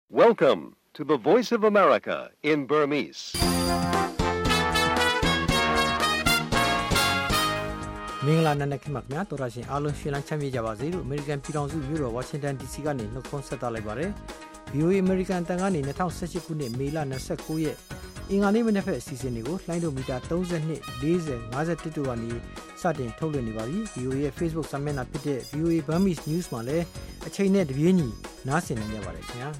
Welcome to the Voice of America in Burmese. မင်္ဂလာနံနက်ခင်းပါခင်ဗျာတော်ရရှင်အားလုံးရှင်လန်းချမ်းမြေ့ကြပါစေလို့ American ပြည်ထောင်စုမြို့တော် Washington DC ကနေနှုတ်ခွန်းဆက်သလိုက်ပါတယ် VOA American တန်ကနေ2018ခုနှစ်မေလ29ရက်အင်္ဂါနေ့မနေ့ဖက်အစီအစဉ်တွေကိုလှိုင်းဒိုမီတာ32 40 51တို့ကနေစတင်ထုတ်လွှင့်နေပါပြီ VOA ရဲ့ Facebook စာမျက်နှာဖြစ်တဲ့ VOA Burmese News မှာလည်းအချိန်နဲ့တပြေးညီနားဆင်နေကြပါတယ်ခင်ဗျာ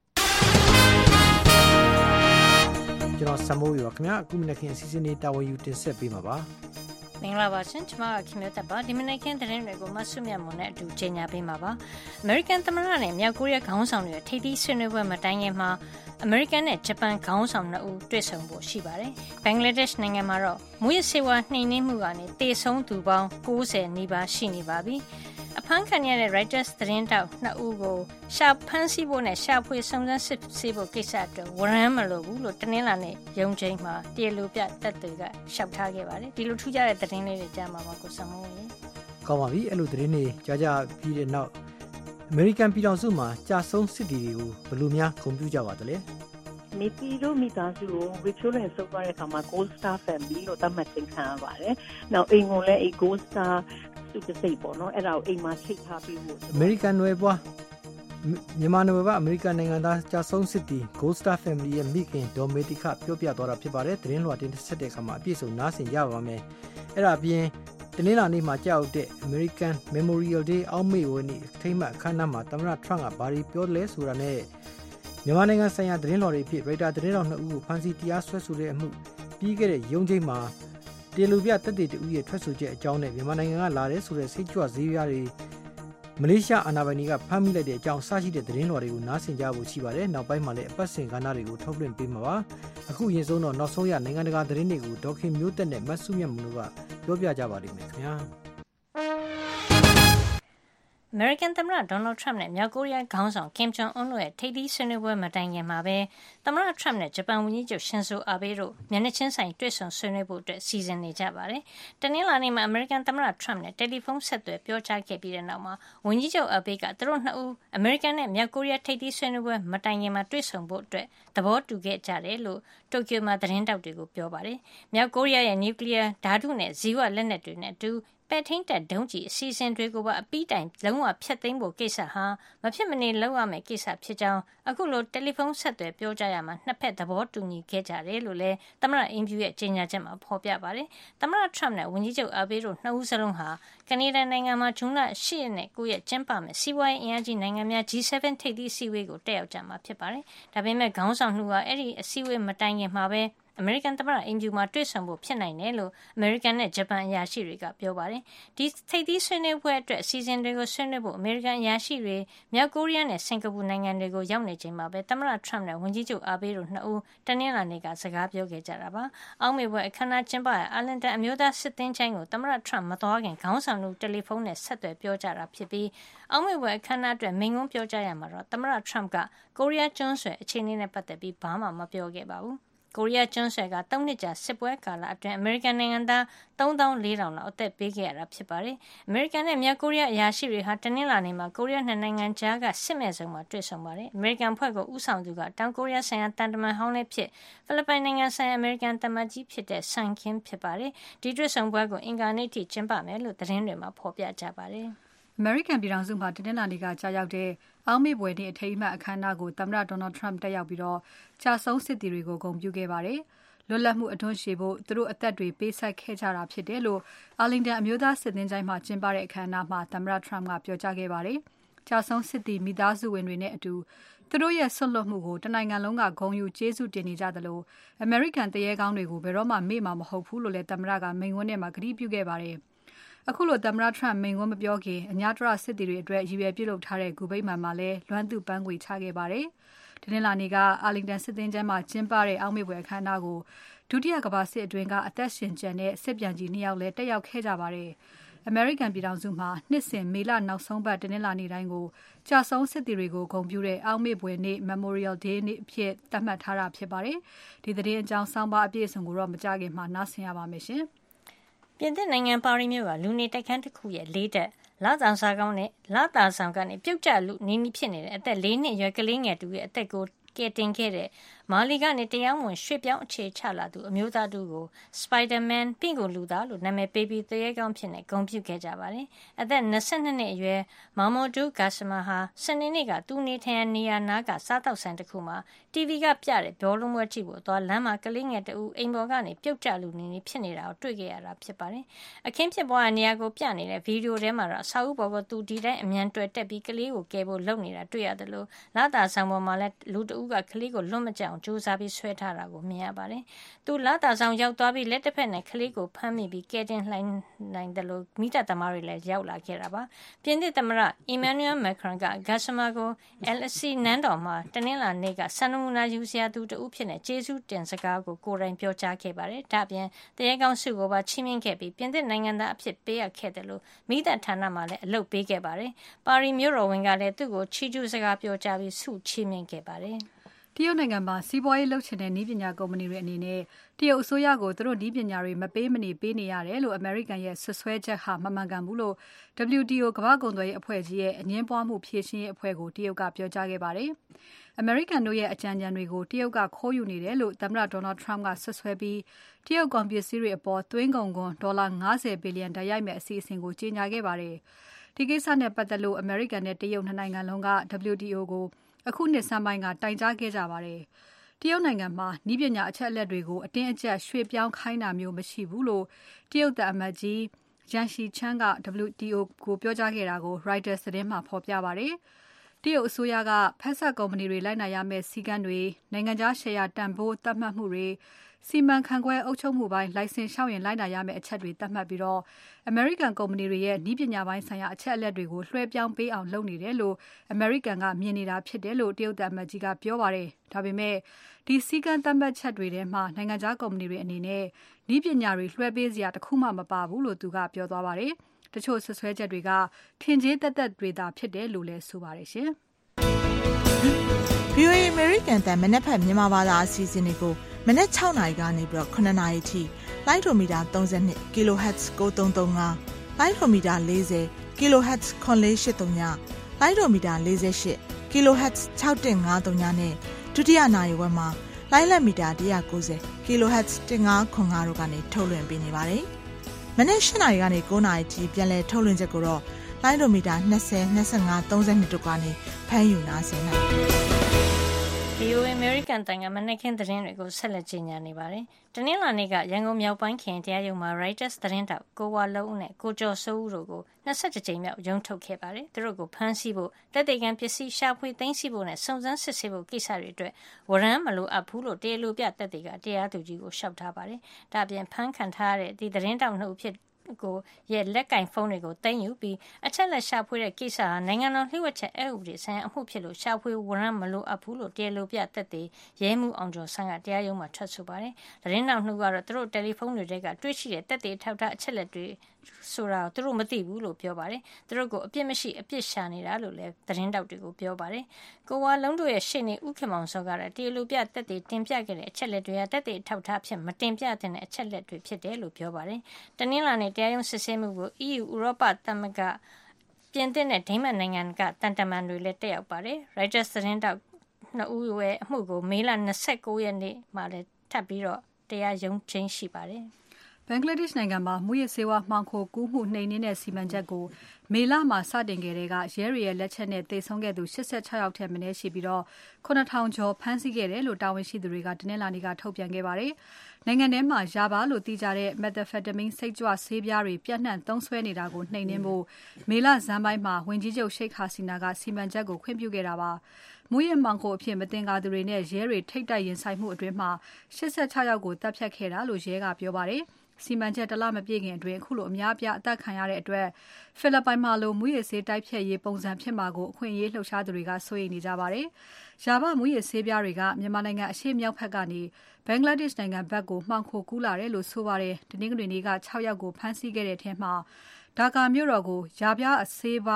ကျွန်တော်စမိုးရောခင်ဗျာအခုမနေ့ခင်အစီအစဉ်လေးတာဝန်ယူတင်ဆက်ပေးမှာပါမင်္ဂလာပါရှင်ကျွန်မကခင်မျိုးသက်ပါဒီမနေ့ကသတင်းတွေကိုမဆုမြတ်မွန်နဲ့အတူကြေညာပေးမှာပါ American သမ္မတနဲ့မြောက်ကိုရီးယားခေါင်းဆောင်တွေထိပ်သီးဆွေးနွေးပွဲမတိုင်ခင်မှာ American နဲ့ဂျပန်ခေါင်းဆောင်2ဦးတွေ့ဆုံဖို့ရှိပါတယ်ဘင်္ဂလားဒေ့ရှ်နိုင်ငံမှာတော့မူရစေဝါနှိမ်နင်းမှုကနေတေဆုံးသူပေါင်း90နီးပါးရှိနေပါပြီအဖမ်းခံရတဲ့ Reuters သတင်းတောက်2ဦးကိုရှာဖမ်းဆီးဖို့နဲ့ရှာဖွေစုံစမ်းစစ်ဆေးဖို့ကိစ္စအတွက်ဝရမ်းမလိုဘူးလို့တနင်္လာနေ့ရုံးချိန်မှာတရားလိုပြတပ်တွေကရှောက်ထားခဲ့ပါတယ်ဒီလိုထူးခြားတဲ့သတင်းလေးတွေကြားမှာပါကိုစမိုးရေကောင်းပါပြီအဲ့လိုသတင်းတွေကြားကြပြီးတဲ့နောက် American ပြည်ထောင်စုမှာကြာဆုံးစစ်တီတွေကိုဘယ်လိုများဂုဏ်ပြုကြပါသလဲမိမိသားစုကိုဝေချိုးလည်ဆုပ်သွားတဲ့အခါမှာ Gold Star Family လို့သတ်မှတ်ခြင်းခံရပါတယ်။နောက်အိမ်ကိုလည်းGold Star စုတစိတ်ပေါ့နော်အဲ့ဒါကိုအိမ်မှာချိတ်ထားပြီးဖို့ American နွယ်ပွားမြန်မာနွယ်ပွား American နိုင်ငံသားကြာဆုံးစစ်တီ Gold Star Family ရဲ့မိခင်ဒေါ်မေတီခပြောပြသွားတာဖြစ်ပါတယ်။သတင်းလွှာတင်ဆက်တဲ့အခါမှာအပြည့်စုံနားဆင်ကြပါမယ်။အဲ့ဒါအပြင်တနင်္လာနေ့မှာကြောက်တဲ့ American Memorial Day အောက်မေ့ဝနေ့အထိမ်းအမှတ်အခမ်းအနားမှာသမ္မတ Trump ကဘာတွေပြောလဲဆိုတာနဲ့မြန်မာနိုင်ငံဆိုင်ရာသတင်းတော်တွေဖြစ် Reuters သတင်းတော်2ဦးကိုဖမ်းဆီးတရားစွဲဆိုတဲ့အမှုပြီးခဲ့တဲ့ရုံးချိန်မှာတေလူပြတပ်တွေ2ဦးရဲ့ထွက်ဆိုချက်အကြောင်းနဲ့မြန်မာနိုင်ငံကလာတဲ့ဆိုတဲ့စိတ်ကြွဈေးပြားတွေမလေးရှားအာဏာပိုင်တွေကဖမ်းမိလိုက်တဲ့အကြောင်းစရှိတဲ့သတင်းတော်တွေကိုနားဆင်ကြဖို့ရှိပါတယ်။နောက်ပိုင်းမှာလည်းအပတ်စဉ်ကဏ္ဍတွေကိုထုတ်လွှင့်ပေးမှာပါ။အခုအရင်ဆုံးတော့နောက်ဆုံးရနိုင်ငံတကာသတင်းတွေကိုဒေါခင်မျိုးသက်နဲ့မတ်စုမြတ်မလို့ကပြောပြကြပါလိမ့်မယ်ခင်ဗျာ။ American သမ္မတ Donald Trump နဲ့မြောက်ကိုရီးယားခေါင်းဆောင် Kim Jong Un တို့ရဲ့ထိပ်သီးဆွေးနွေးပွဲမတိုင်ခင်မှာပဲသမ္မတ Trump နဲ့ဂျပန်ဝန်ကြီးချုပ် Shinzo Abe တို့မျက်နှာချင်းဆိုင်တွေ့ဆုံဆွေးနွေးဖို့စီစဉ်နေကြပါတယ်။တနင်္လာနေ့မှာ American သမ္မတ Trump နဲ့တယ်လီဖုန်းဆက်သွယ်ပြောကြားခဲ့ပြီးတဲ့နောက်မှာဝန်ကြီးချုပ် Abe ကသူတို့2ဦး American နဲ့မြောက်ကိုရီးယားထိပ်သီးဆွေးနွေးပွဲမတိုင်ခင်မှာတွေ့ဆုံဖို့သဘောတူခဲ့ကြတယ်လို့တိုကျိုမှာသတင်းတောက်တွေကိုပြောပါတယ်။မြောက်ကိုရီးယားရဲ့နျူကလ িয়ার ဓာတုနဲ့ဇီဝလက်နက်တွေနဲ့အတူပဲ့ထိန်းတပ်ဒုံးကျည်အစီအစဉ်တွေကိုပါအပြီးတိုင်လုံးဝဖျက်သိမ်းဖို့ကိစ္စဟာမဖြစ်မနေလုပ်ရမယ့်ကိစ္စဖြစ်ကြောင်းအခုလိုတယ်လီဖုန်းဆက်သွယ်ပြောကြားရမှာနှစ်ဖက်သဘောတူညီခဲ့ကြတယ်လို့လည်းသမ္မတအင်ဖြူရဲ့ကြေညာချက်မှာဖော်ပြပါတယ်။သမ္မတ Trump နဲ့ဝန်ကြီးချုပ် Abe တို့2ဦးစလုံးဟာကနေဒါနိုင်ငံမှာဇွန်လ10ရက်နဲ့9ရက်ကျင်းပမယ့်စီးပွားရေးအင်အားကြီးနိုင်ငံများ G7 ထိပ်သီးအစည်းအဝေးကိုတက်ရောက်ကြမှာဖြစ်ပါတယ်။ဒါပေမဲ့ခေါင်းဆောင်2ဦးဟာအဲ့ဒီအစည်းအဝေးမတိုင်ခင်မှာပဲအမေရိကန်သမ္မတအင်ဖြူမှာတွေ့ဆုံဖို့ဖြစ်နိုင်တယ်လို့အမေရိကန်နဲ့ဂျပန်အရာရှိတွေကပြောပါတယ်။ဒီထိပ်သီးဆွေးနွေးပွဲအတွက်အစီအစဉ်တွေကိုဆွေးနွေးဖို့အမေရိကန်အရာရှိတွေမြောက်ကိုရီးယားနဲ့စင်ကာပူနိုင်ငံတွေကိုရောက်နေချိန်မှာပဲသမ္မတ Trump နဲ့ဝန်ကြီးချုပ် Abe တို့2ဦးတနင်္လာနေ့ကစကားပြောခဲ့ကြတာပါ။အောက်မေပွဲအခမ်းအနားကျင်းပရာအာလင်တန်အမျိုးသားစစ်သင်္ချိုင်းကိုသမ္မတ Trump မသွားခင်ခေါင်းဆောင်တို့တယ်လီဖုန်းနဲ့ဆက်သွယ်ပြောကြတာဖြစ်ပြီးအောက်မေပွဲအခမ်းအနားအတွက်မိန့်ခွန်းပြောကြားရမှာတော့သမ္မတ Trump ကကိုရီးယားကျွန်းဆွယ်အခြေအနေနဲ့ပတ်သက်ပြီးဘာမှမပြောခဲ့ပါဘူး။ကိုရီးယားကျွန်းဆွယ်က3နှစ်ကြာစစ်ပွဲကာလအတွင်းအမေရိကန်နိုင်ငံသား3400လောက်အသက်ပေးခဲ့ရတာဖြစ်ပါတယ်။အမေရိကန်နဲ့မြောက်ကိုရီးယားအရာရှိတွေဟာတနင်္လာနေ့မှာကိုရီးယားနှစ်နိုင်ငံကြားကစစ်မဲ့ဆုံမှာတွေ့ဆုံပါတယ်။အမေရိကန်ဖွဲ့ကိုဦးဆောင်သူကတောင်ကိုရီးယားဆိုင်ရာတန်တမန်ဟောင်းလည်းဖြစ်ဖိလစ်ပိုင်နိုင်ငံဆိုင်ရာအမေရိကန်တမန်ကြီးဖြစ်တဲ့ဆန်ကင်းဖြစ်ပါတယ်။ဒီတွေ့ဆုံပွဲကိုအင်္ဂါနေ့ထိကျင်းပမယ်လို့သတင်းတွေမှာဖော်ပြကြပါတယ်။ American ပြည်ထောင်စုမှာတနင်္လာနေ့ကကြာရောက်တဲ့အောက်မေ့ပွဲနေ့အထိမ်းအမှတ်အခမ်းအနားကိုသမ္မတ Donald Trump တက်ရောက်ပြီးကြာဆုံးစစ်သည်တွေကိုဂုဏ်ပြုခဲ့ပါတယ်။လွတ်လပ်မှုအထွန်းရှည်ဖို့သူတို့အသက်တွေပေးဆက်ခဲ့ကြတာဖြစ်တယ်လို့အာလင်တန်အမျိုးသားစစ်သင်္ချိုင်းမှာကျင်းပတဲ့အခမ်းအနားမှာသမ္မတ Trump ကပြောကြားခဲ့ပါတယ်။ကြာဆုံးစစ်သည်မိသားစုဝင်တွေနဲ့အတူသူတို့ရဲ့ဆွတ်လွတ်မှုကိုတနိုင်ငံလုံးကဂုဏ်ယူကျေးဇူးတင်နေကြသလို American တရေကောင်းတွေကိုဘယ်တော့မှမေ့မှာမဟုတ်ဘူးလို့လည်းသမ္မတကမိန့်ခွန်းထဲမှာကတိပြုခဲ့ပါတယ်။အခုလိုသမ္မတ Trump မိန့်ခွန်းမပြောခင်အညာတရစစ်သည်တွေအတွက်ရည်ရွယ်ပြုလုပ်ထားတဲ့ဂူဗိမာန်မှာလည်းလွမ်းသူ့ပန်းခွေချခဲ့ပါတယ်။တနင်္လာနေ့ကအာလင်တန်စစ်သင်္ချိုင်းမှာကျင်းပတဲ့အောက်မေ့ပွဲအခမ်းအနားကိုဒုတိယကမ္ဘာစစ်အတွင်းကအသက်ရှင်ကျန်တဲ့စစ်ပြန်ကြီး2ယောက်လည်းတက်ရောက်ခဲ့ကြပါတယ်။ American ပြည်ထောင်စုမှာနှစ်စဉ်မေလနောက်ဆုံးပတ်တနင်္လာနေ့တိုင်းကိုကြာဆုံးစစ်သည်တွေကိုဂုဏ်ပြုတဲ့အောက်မေ့ပွဲနေ့ Memorial Day နေ့အဖြစ်သတ်မှတ်ထားတာဖြစ်ပါတယ်။ဒီသတင်းအကြောင်းဆောင်းပါးအပြည့်အစုံကိုတော့မကြခင်မှာနားဆင်ရပါမယ်ရှင်။ပြင်သစ်နိုင်ငံပါရီမြို့ကလူနေတိုက်ခန်းတစ်ခုရဲ့လေးတက်လာတာဆောင်ကနေပြုတ်ကျလူနီးနီးဖြစ်နေတဲ့အသက်4 နှစ်အရွယ်ကလေးငယ်တူရဲ့အသက်ကိုကယ်တင်ခဲ့တဲ့မာလီကနေတရားဝင်ရွှေ့ပြောင်းအခြေချလာသူအမျိုးသားတူကို Spider-Man ပင့်ကိုလူသားလို့နာမည်ပေးပြီးတရေကောင်းဖြစ်နေဂုဏ်ပြုခဲ့ကြပါတယ်။အသက်22 နှစ်အရွယ်မာမိုဒူဂါစမာဟာစနေနေ့ကသူနေထိုင်နေရနာကစားတောက်ဆိုင်တစ်ခုမှာ TV ကပြတဲ့ဘောလုံးပွဲကြည့်ဖို့သွားလမ်းမှာကလေးငယ်တူအိမ်ပေါ်ကနေပြုတ်ကျလူနေနေဖြစ်နေတာကိုတွေ့ခဲ့ရတာဖြစ်ပါတယ်။အခင်းဖြစ်ပွားတဲ့နေရာကိုပြနေတဲ့ဗီဒီယိုထဲမှာတော့အဆောက်အဦပေါ်ကသူဒီတိုင်းအမြန်တွေ့တက်ပြီးကလေးကိုကယ်ဖို့လုပ်နေတာတွေ့ရတယ်လို့လာတာဆောင်ပေါ်မှာလည်းလူတဦးကကလေးကိုလွတ်မကျအောင်ကြိုးစားပြီးဆွဲထားတာကိုမြင်ရပါတယ်။သူလာတာဆောင်ရောက်သွားပြီးလက်တစ်ဖက်နဲ့ကလေးကိုဖမ်းမိပြီးကယ်တင်လှိုင်းနိုင်တယ်လို့မိသားသမားတွေလည်းရောက်လာခဲ့တာပါ။ပြင်သစ်သမ္မတ Emmanuel Macron ကဂါစမာကို LSE နန်းတော်မှာတနင်္လာနေ့ကစံနမူနာယူစရာသူတဦးဖြစ်နေကျေးဇူးတင်စကားကိုကိုယ်တိုင်ပြောကြားခဲ့ပါတယ်။ဒါ့အပြင်တရေကောင်းစုကိုပါချီးမြှင့်ခဲ့ပြီးပြင်သစ်နိုင်ငံသားအဖြစ်ပေးအပ်ခဲ့တယ်လို့မိသားဌာနမှလည်းအလုပ်ပေးခဲ့ပါတယ်။ပါရီမြို့တော်ဝန်ကလည်းသူ့ကိုချီးကျူးစကားပြောကြားပြီးဆုချီးမြှင့်ခဲ့ပါတယ်။တရုတ်နိုင်ငံမှာစီးပွားရေးလုပ်ချင်တဲ့နည်းပညာကုမ္ပဏီတွေအနေနဲ့တရုတ်အစိုးရကိုသူတို့နည်းပညာတွေမပေးမနေပေးနေရတယ်လို့အမေရိကန်ရဲ့ဆွဆွဲချက်ဟာမမှန်ကန်ဘူးလို့ WTO ကမ္ဘာ့ကုန်သွယ်ရေးအဖွဲ့ကြီးရဲ့အငြင်းပွားမှုဖြေရှင်းရေးအဖွဲ့ကိုတရုတ်ကပြောကြားခဲ့ပါတယ်။အမေရိကန်တို့ရဲ့အကြံဉာဏ်တွေကိုတရုတ်ကခိုးယူနေတယ်လို့သမ္မတ Donald Trump ကဆွဆွဲပြီးတရုတ်ကုန်ပစ္စည်းတွေအပေါ်သွင်းကုန်ခွန်ဒေါ်လာ50 ဘီလီယံတိုက်ရိုက်မဲ့အစီအစဉ်ကိုကြေညာခဲ့ပါတယ်။ဒီကိစ္စနဲ့ပတ်သက်လို့အမေရိကန်နဲ့တရုတ်နှစ်နိုင်ငံလုံးက WTO ကိုအခုနှစ်ဆန်းပိုင်းကတိုင်ကြားခဲ့ကြပါတယ်။တရုတ်နိုင်ငံမှာနည်းပညာအချက်အလက်တွေကိုအတင်းအကျပ်ရွှေ့ပြောင်းခိုင်းတာမျိုးမရှိဘူးလို့တရုတ်သံအမတ်ကြီး Yang Xichang က WTO ကိုပြောကြားခဲ့တာကို Reuters သတင်းမှာဖော်ပြပါတယ်။တရုတ်အစိုးရကဖက်ဆက်ကုမ္ပဏီတွေလိုက်နာရမယ့်စည်းကမ်းတွေနိုင်ငံခြားရှယ်ယာတန်ဖိုးသတ်မှတ်မှုတွေစီမံခန့်ခွဲအုပ်ချုပ်မှုပိုင်းလိုင်စင်လျှောက်ရင်လိုက်နာရမယ့်အချက်တွေသတ်မှတ်ပြီးတော့အမေရိကန်ကုမ္ပဏီတွေရဲ့နည်းပညာပိုင်းဆိုင်ရာအချက်အလက်တွေကိုလွှဲပြောင်းပေးအောင်လုပ်နေတယ်လို့အမေရိကန်ကမြင်နေတာဖြစ်တယ်လို့တရုတ်တပ်မကြီးကပြောပါတယ်။ဒါပေမဲ့ဒီစည်းကမ်းသတ်မှတ်ချက်တွေထဲမှာနိုင်ငံခြားကုမ္ပဏီတွေအနေနဲ့နည်းပညာတွေလွှဲပေးစရာတခုမှမပါဘူးလို့သူကပြောသွားပါတယ်။တချို့ဆွဆွဲချက်တွေကထင်ကြေးသက်သက်တွေသာဖြစ်တယ်လို့လည်းဆိုပါတယ်ရှင်။ VOA American တန်မနေ့ဖက်မြန်မာဘာသာအစီအစဉ်တွေကိုမနေ့6နာရီကနေပြီးတော့9နာရီထိလိုင်းဒိုမီတာ32 kHz 9335လိုင်းဒိုမီတာ40 kHz 9483လိုင်းဒိုမီတာ48 kHz 6153နဲ့ဒုတိယနာရီဝက်မှာလိုင်းလက်မီတာ190 kHz 1505တို့ကနေထုတ်လွှင့်ပေးနေပါတယ်။မနေ့7နာရီကနေ9နာရီထိပြန်လည်ထုတ်လွှင့်ချက်ကိုတော့လိုင်းဒိုမီတာ20 25 32တို့ကနေဖမ်းယူနားဆင်နိုင်ပါတယ်။ VOA American တန်ကမနေ့ကသတင်းတွေကိုဆက်လက်ကြီးညာနေပါတယ်။တနင်္လာနေ့ကရန်ကုန်မြောက်ပိုင်းခရိုင်တရားရုံးမှာ Reuters သတင်းတောက်ကိုဝါလုံးဦးနဲ့ကိုကျော်စိုးဦးတို့ကို22ကြိမ်မြောက်ရုံးထုတ်ခဲ့ပါတယ်။သူတို့ကိုဖမ်းဆီးဖို့တပ်တေကန်ပစ္စည်းရှာဖွေသိမ်းဆည်းဖို့နဲ့စုံစမ်းစစ်ဆေးဖို့ကိစ္စတွေအတွက်ဝရမ်းမလိုအပ်ဘူးလို့တရားလိုပြတပ်တွေကတရားသူကြီးကိုလျှောက်ထားပါတယ်။ဒါ့အပြင်ဖမ်းခံထားရတဲ့ဒီသတင်းတောက်နှစ်ဦးဖြစ်ကိုရဲ့လက်ကင်ဖုန်းတွေကိုတင်ယူပြီးအချက်လက်ရှာဖွေတဲ့ကိစ္စဟာနိုင်ငံတော်လှည့်ဝက်ချက်အဥပဒေဆိုင်ရာအမှုဖြစ်လို့ရှာဖွေဝရမ်းမလိုအပ်ဘူးလို့တရားလိုပြသက်သေရဲမှုအောင်ကျော်ဆန်းကတရားရုံးမှာထွက်ဆိုပါတယ်။သတင်းတောက်နှုတ်ကတော့သူတို့တယ်လီဖုန်းတွေကတွေ့ရှိတဲ့သက်သေထောက်ထားအချက်လက်တွေဆိုတာသူတို့မသိဘူးလို့ပြောပါတယ်။သူတို့ကိုအပြစ်မရှိအပြစ်ရှာနေတာလို့လည်းသတင်းတောက်တွေကိုပြောပါတယ်။ကိုဝါလုံးတို့ရဲ့ရှေ့နေဦးခင်မောင်စောကတော့တရားလိုပြသက်သေတင်ပြခဲ့တဲ့အချက်လက်တွေကသက်သေထောက်ထားဖြစ်မတင်ပြတဲ့အချက်လက်တွေဖြစ်တယ်လို့ပြောပါတယ်။တနင်္လာနေ့တရားရုံးစစ်ဆေးမှုကို EU ဥရောပသမဂ္ဂပြင်သစ်နဲ့ဒိန်းမတ်နိုင်ငံကတန်တမန်တွေလည်းတက်ရောက်ပါတယ်။ Reuters သတင်းတောက်2ဦးရဲ့အမှုကိုမေလ29ရက်နေ့မှာလည်းထပ်ပြီးတော့တရားရုံးချင်းရှိပါတယ်။ဘင်္ဂလားဒေ့ရှ်နိုင်ငံမှာမူရစ်ဆေးဝါးမှောင်ခိုကူးမှုနှိမ်နင်းတဲ့စီမံချက်ကိုမေလမှာစတင်ခဲ့တဲ့ကရဲတွေရဲ့လက်ချက်နဲ့သေဆုံးခဲ့သူ86ယောက်ထက်မနည်းရှိပြီးတော့9000ကျော်ဖမ်းဆီးခဲ့တယ်လို့တာဝန်ရှိသူတွေကတနင်္လာနေ့ကထုတ်ပြန်ခဲ့ပါတယ်။နိုင်ငံထဲမှာယာဘာလို့သိကြတဲ့ methamphetamine စိတ်ကြွဆေးပြားတွေပြန့်နှံ့သုံးစွဲနေတာကိုနှိမ်နင်းဖို့မေလဇန်ပိုင်းမှာဝန်ကြီးချုပ် Sheikh Hasina ကစီမံချက်ကိုခွင့်ပြုခဲ့တာပါ။မူရစ်မှောင်ခိုအဖြစ်မတင်ကာသူတွေနဲ့ရဲတွေထိတ်တိုက်ရင်ဆိုင်မှုအတွင်းမှာ86ယောက်ကိုတပ်ဖြတ်ခဲ့တာလို့ရဲကပြောပါတယ်။စီမံချက်တလမပြည့်ခင်အတွင်းအခုလိုအများအပြားအသက်ခံရတဲ့အတွက်ဖိလစ်ပိုင်မှာလိုမူရစ်ဆေးတိုက်ဖြတ်ရေးပုံစံဖြစ်မှာကိုအခွင့်အရေးလှုပ်ရှားသူတွေကစိုးရိမ်နေကြပါတယ်။ယာဘမူရစ်ဆေးပြားတွေကမြန်မာနိုင်ငံအရှေ့မြောက်ဘက်ကနေဘင်္ဂလားဒေ့ရှ်နိုင်ငံဘက်ကိုမှောင်ခိုကူးလာတယ်လို့ဆိုပါတယ်။တနင်္ဂနွေနေ့က6ယောက်ကိုဖမ်းဆီးခဲ့တဲ့ထဲမှာဒါကာမြို့တော်ကိုယာပြားအဆေးပါ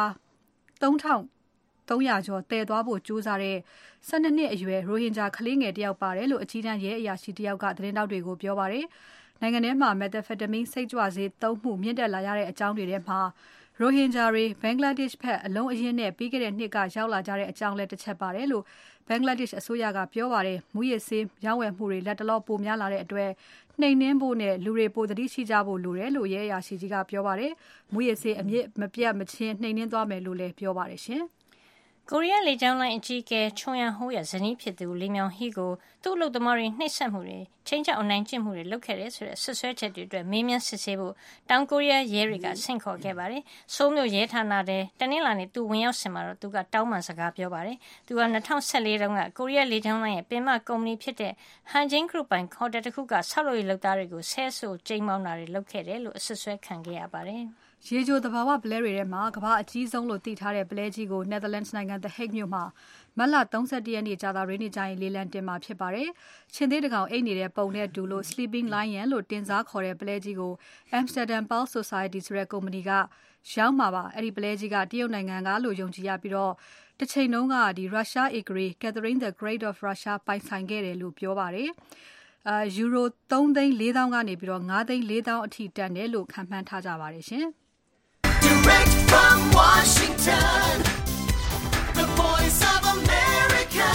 3300ကျော်တည်သွားဖို့ကြိုးစားတဲ့12နှစ်အရွယ်ရိုဟင်ဂျာကလေးငယ်တယောက်ပါတယ်လို့အကြီးတန်းရဲအရာရှိတယောက်ကသတင်းတောက်တွေကိုပြောပါတယ်။နိုင်ငံထဲမှာ methamphetamine စိတ်ကြွဆေးသုံးမှုမြင့်တက်လာရတဲ့အကြောင်းတွေထဲမှာရိုဟင်ဂျာတွေဘင်္ဂလားဒေ့ရှ်ဘက်အလုံးအရင်းနဲ့ပြီးခဲ့တဲ့နှစ်ကရောက်လာကြတဲ့အကြောင်းလည်းတစ်ချက်ပါတယ်လို့ဘင်္ဂလားဒေ့ရှ်အစိုးရကပြောပါတယ်။မူရစ်ဆေးရောင်းဝယ်မှုတွေလက်တလောပိုများလာတဲ့အတွက်နှိမ်နှင်းဖို့နဲ့လူတွေပိုသတိရှိကြဖို့လိုတယ်လို့ရဲအရာရှိကြီးကပြောပါတယ်။မူရစ်ဆေးအမြင့်မပြတ်မချင်းနှိမ်နှင်းသွားမယ်လို့လည်းပြောပါတယ်ရှင်။ကိုရီးယားလေကြောင်းလိုင်းအကြီးအကဲချွန်ယန်ဟိုးရဲ့ဇနီးဖြစ်သူလီမြောင်ဟီကိုသူ့အလုပ်သမားတွေနှိပ်စက်မှုတွေချင်းချောက်အနိုင်ကျင့်မှုတွေလုပ်ခဲ့တယ်ဆိုတဲ့ဆွဆွဲချက်တွေအတွက်မေးမြန်းစစ်ဆေးဖို့တောင်ကိုရီးယားရဲတွေကဆင့်ခေါ်ခဲ့ပါတယ်။ဆိုးမြို့ရဲဌာနတဲ့တနင်္လာနေ့သူဝင်ရောက်စင်မှာတော့သူကတောင်းပန်စကားပြောပါတယ်။သူက2014တုန်းကကိုရီးယားလေကြောင်းလိုင်းရဲ့ပင်မကုမ္ပဏီဖြစ်တဲ့ Hanjin Group ပိုင်ဟိုတယ်တစ်ခုကဆောက်လုပ်ရေးလုပ်သားတွေကိုဆဲဆိုကျိန်းမောင်းတာတွေလုပ်ခဲ့တယ်လို့ဆွဆွဲခံခဲ့ရပါတယ်။ရေချိုသဘာဝပလဲတွေထဲမှာကမ္ဘာအကြီးဆုံးလို့သိထားတဲ့ပလဲကြီးကို Netherlands နိုင်ငံ The Hague မြို့မှာမတ်လ31ရက်နေ့ကြာသပတေးနေ့ကျရင်လေလံတင်မှာဖြစ်ပါတယ်။ရှင်သေးတကောင်အိတ်နေတဲ့ပုံနဲ့တူလို့ Sleeping Lion လို့တင်စားခေါ်တဲ့ပလဲကြီးကို Amsterdam Pulse Society ဆိုတဲ့ကုမ္ပဏီကရောင်းမှာပါ။အဲ့ဒီပလဲကြီးကတရုတ်နိုင်ငံကလို့ယုံကြည်ရပြီးတော့တစ်ချိန်လုံးကရုရှားဧကရာ Catherine the Great of Russia ပိုင်ဆိုင်ခဲ့တယ်လို့ပြောပါတယ်။ယူရို3,400,000 ကနေပြီးတော့5,400,000 အထိတက်တယ်လို့ခန့်မှန်းထားကြပါတယ်ရှင်။ Direct from Washington, the voice of America,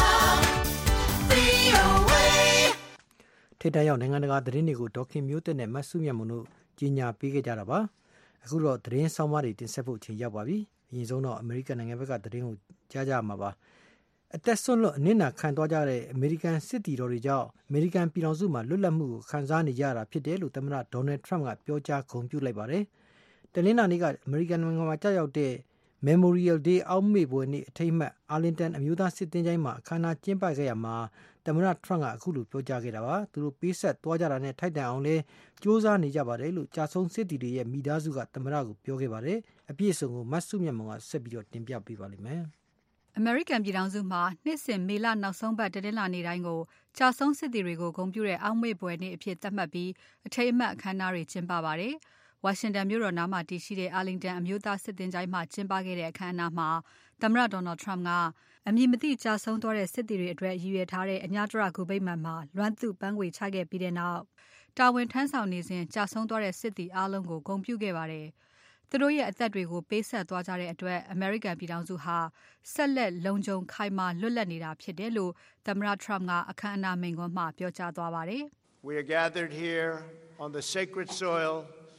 VOA. ထိပ်တန်းရောက်နိုင်ငံတကာသတင်းတွေကိုဒေါခင်မျိုးသက်နဲ့မတ်စုမြတ်မုံတို့ကြီးညာပေးခဲ့ကြတာပါအခုတော့သတင်းဆောင်မတွေတင်ဆက်ဖို့အချိန်ရောက်ပါပြီအရင်ဆုံးတော့အမေရိကန်နိုင်ငံဘက်ကသတင်းကိုကြားကြမှာပါအသက်ဆွလွတ်အနစ်နာခံသွားကြတဲ့အမေရိကန်စစ်တီတော်တွေကြောင့်အမေရိကန်ပြည်ထောင်စုမှာလွတ်လပ်မှုကိုခံစားနေကြရတာဖြစ်တယ်လို့သမ္မတဒေါ်နယ်ထရမ့်ကပြောကြားဂုဏ်ပြုလိုက်ပါတယ်တနင်္လာနေ့ကအမေရိကန်နိုင်ငံမှာကြာရောက်တဲ့ Memorial Day အောက်မေ့ပွဲနေ့အထိမ်းအမှတ်အာလင်တန်အမျိုးသားစစ်သင်္ချိုင်းမှာအခမ်းအနားကျင်းပခဲ့ရမှာသမ္မတထရမ့်ကအခုလိုပြောကြားခဲ့တာပါသူတို့ပေးဆက်သွားကြတာနဲ့ထိုက်တန်အောင်လဲစ조사နေကြပါတယ်လို့ကြာဆုံးစစ်တီတွေရဲ့မိသားစုကသမ္မတကိုပြောခဲ့ပါတယ်အပြည့်အစုံကိုမတ်စုမြတ်မုံကဆက်ပြီးတော့တင်ပြပေးပါလိမ့်မယ်အမေရိကန်ပြည်ထောင်စုမှာနှစ်စဉ်မေလနောက်ဆုံးပတ်တနင်္လာနေ့တိုင်းကိုကြာဆုံးစစ်တီတွေကိုဂုဏ်ပြုတဲ့အောက်မေ့ပွဲနေ့အဖြစ်သတ်မှတ်ပြီးအထိမ်းအမှတ်အခမ်းအနားတွေကျင်းပပါတယ်ဝါရှင်တန်မြို့တော်နားမှာတည်ရှိတဲ့အာလင်တန်အမျိုးသားစစ်သင်္ချိုင်းမှာကျင်းပခဲ့တဲ့အခမ်းအနားမှာသမ္မတ Donald Trump ကအမည်မသိကြာဆုံးသွားတဲ့စစ်သည်တွေအတွက်ရည်ရွယ်ထားတဲ့အညာတရဂုဗိမာန်မှာလွမ်းသူ့ပန်းခွေချခဲ့ပြီးတဲ့နောက်တာဝန်ထမ်းဆောင်နေစဉ်ကြာဆုံးသွားတဲ့စစ်သည်အားလုံးကိုဂုဏ်ပြုခဲ့ပါတယ်။သူတို့ရဲ့အသက်တွေကိုပေးဆက်သွားကြတဲ့အတွက်အမေရိကန်ပြည်ထောင်စုဟာဆက်လက်လုံခြုံခိုင်မာလွတ်လပ်နေတာဖြစ်တယ်လို့သမ္မတ Trump ကအခမ်းအနားမိန့်ခွန်းမှာပြောကြားသွားပါတယ်။ We are gathered here on the sacred soil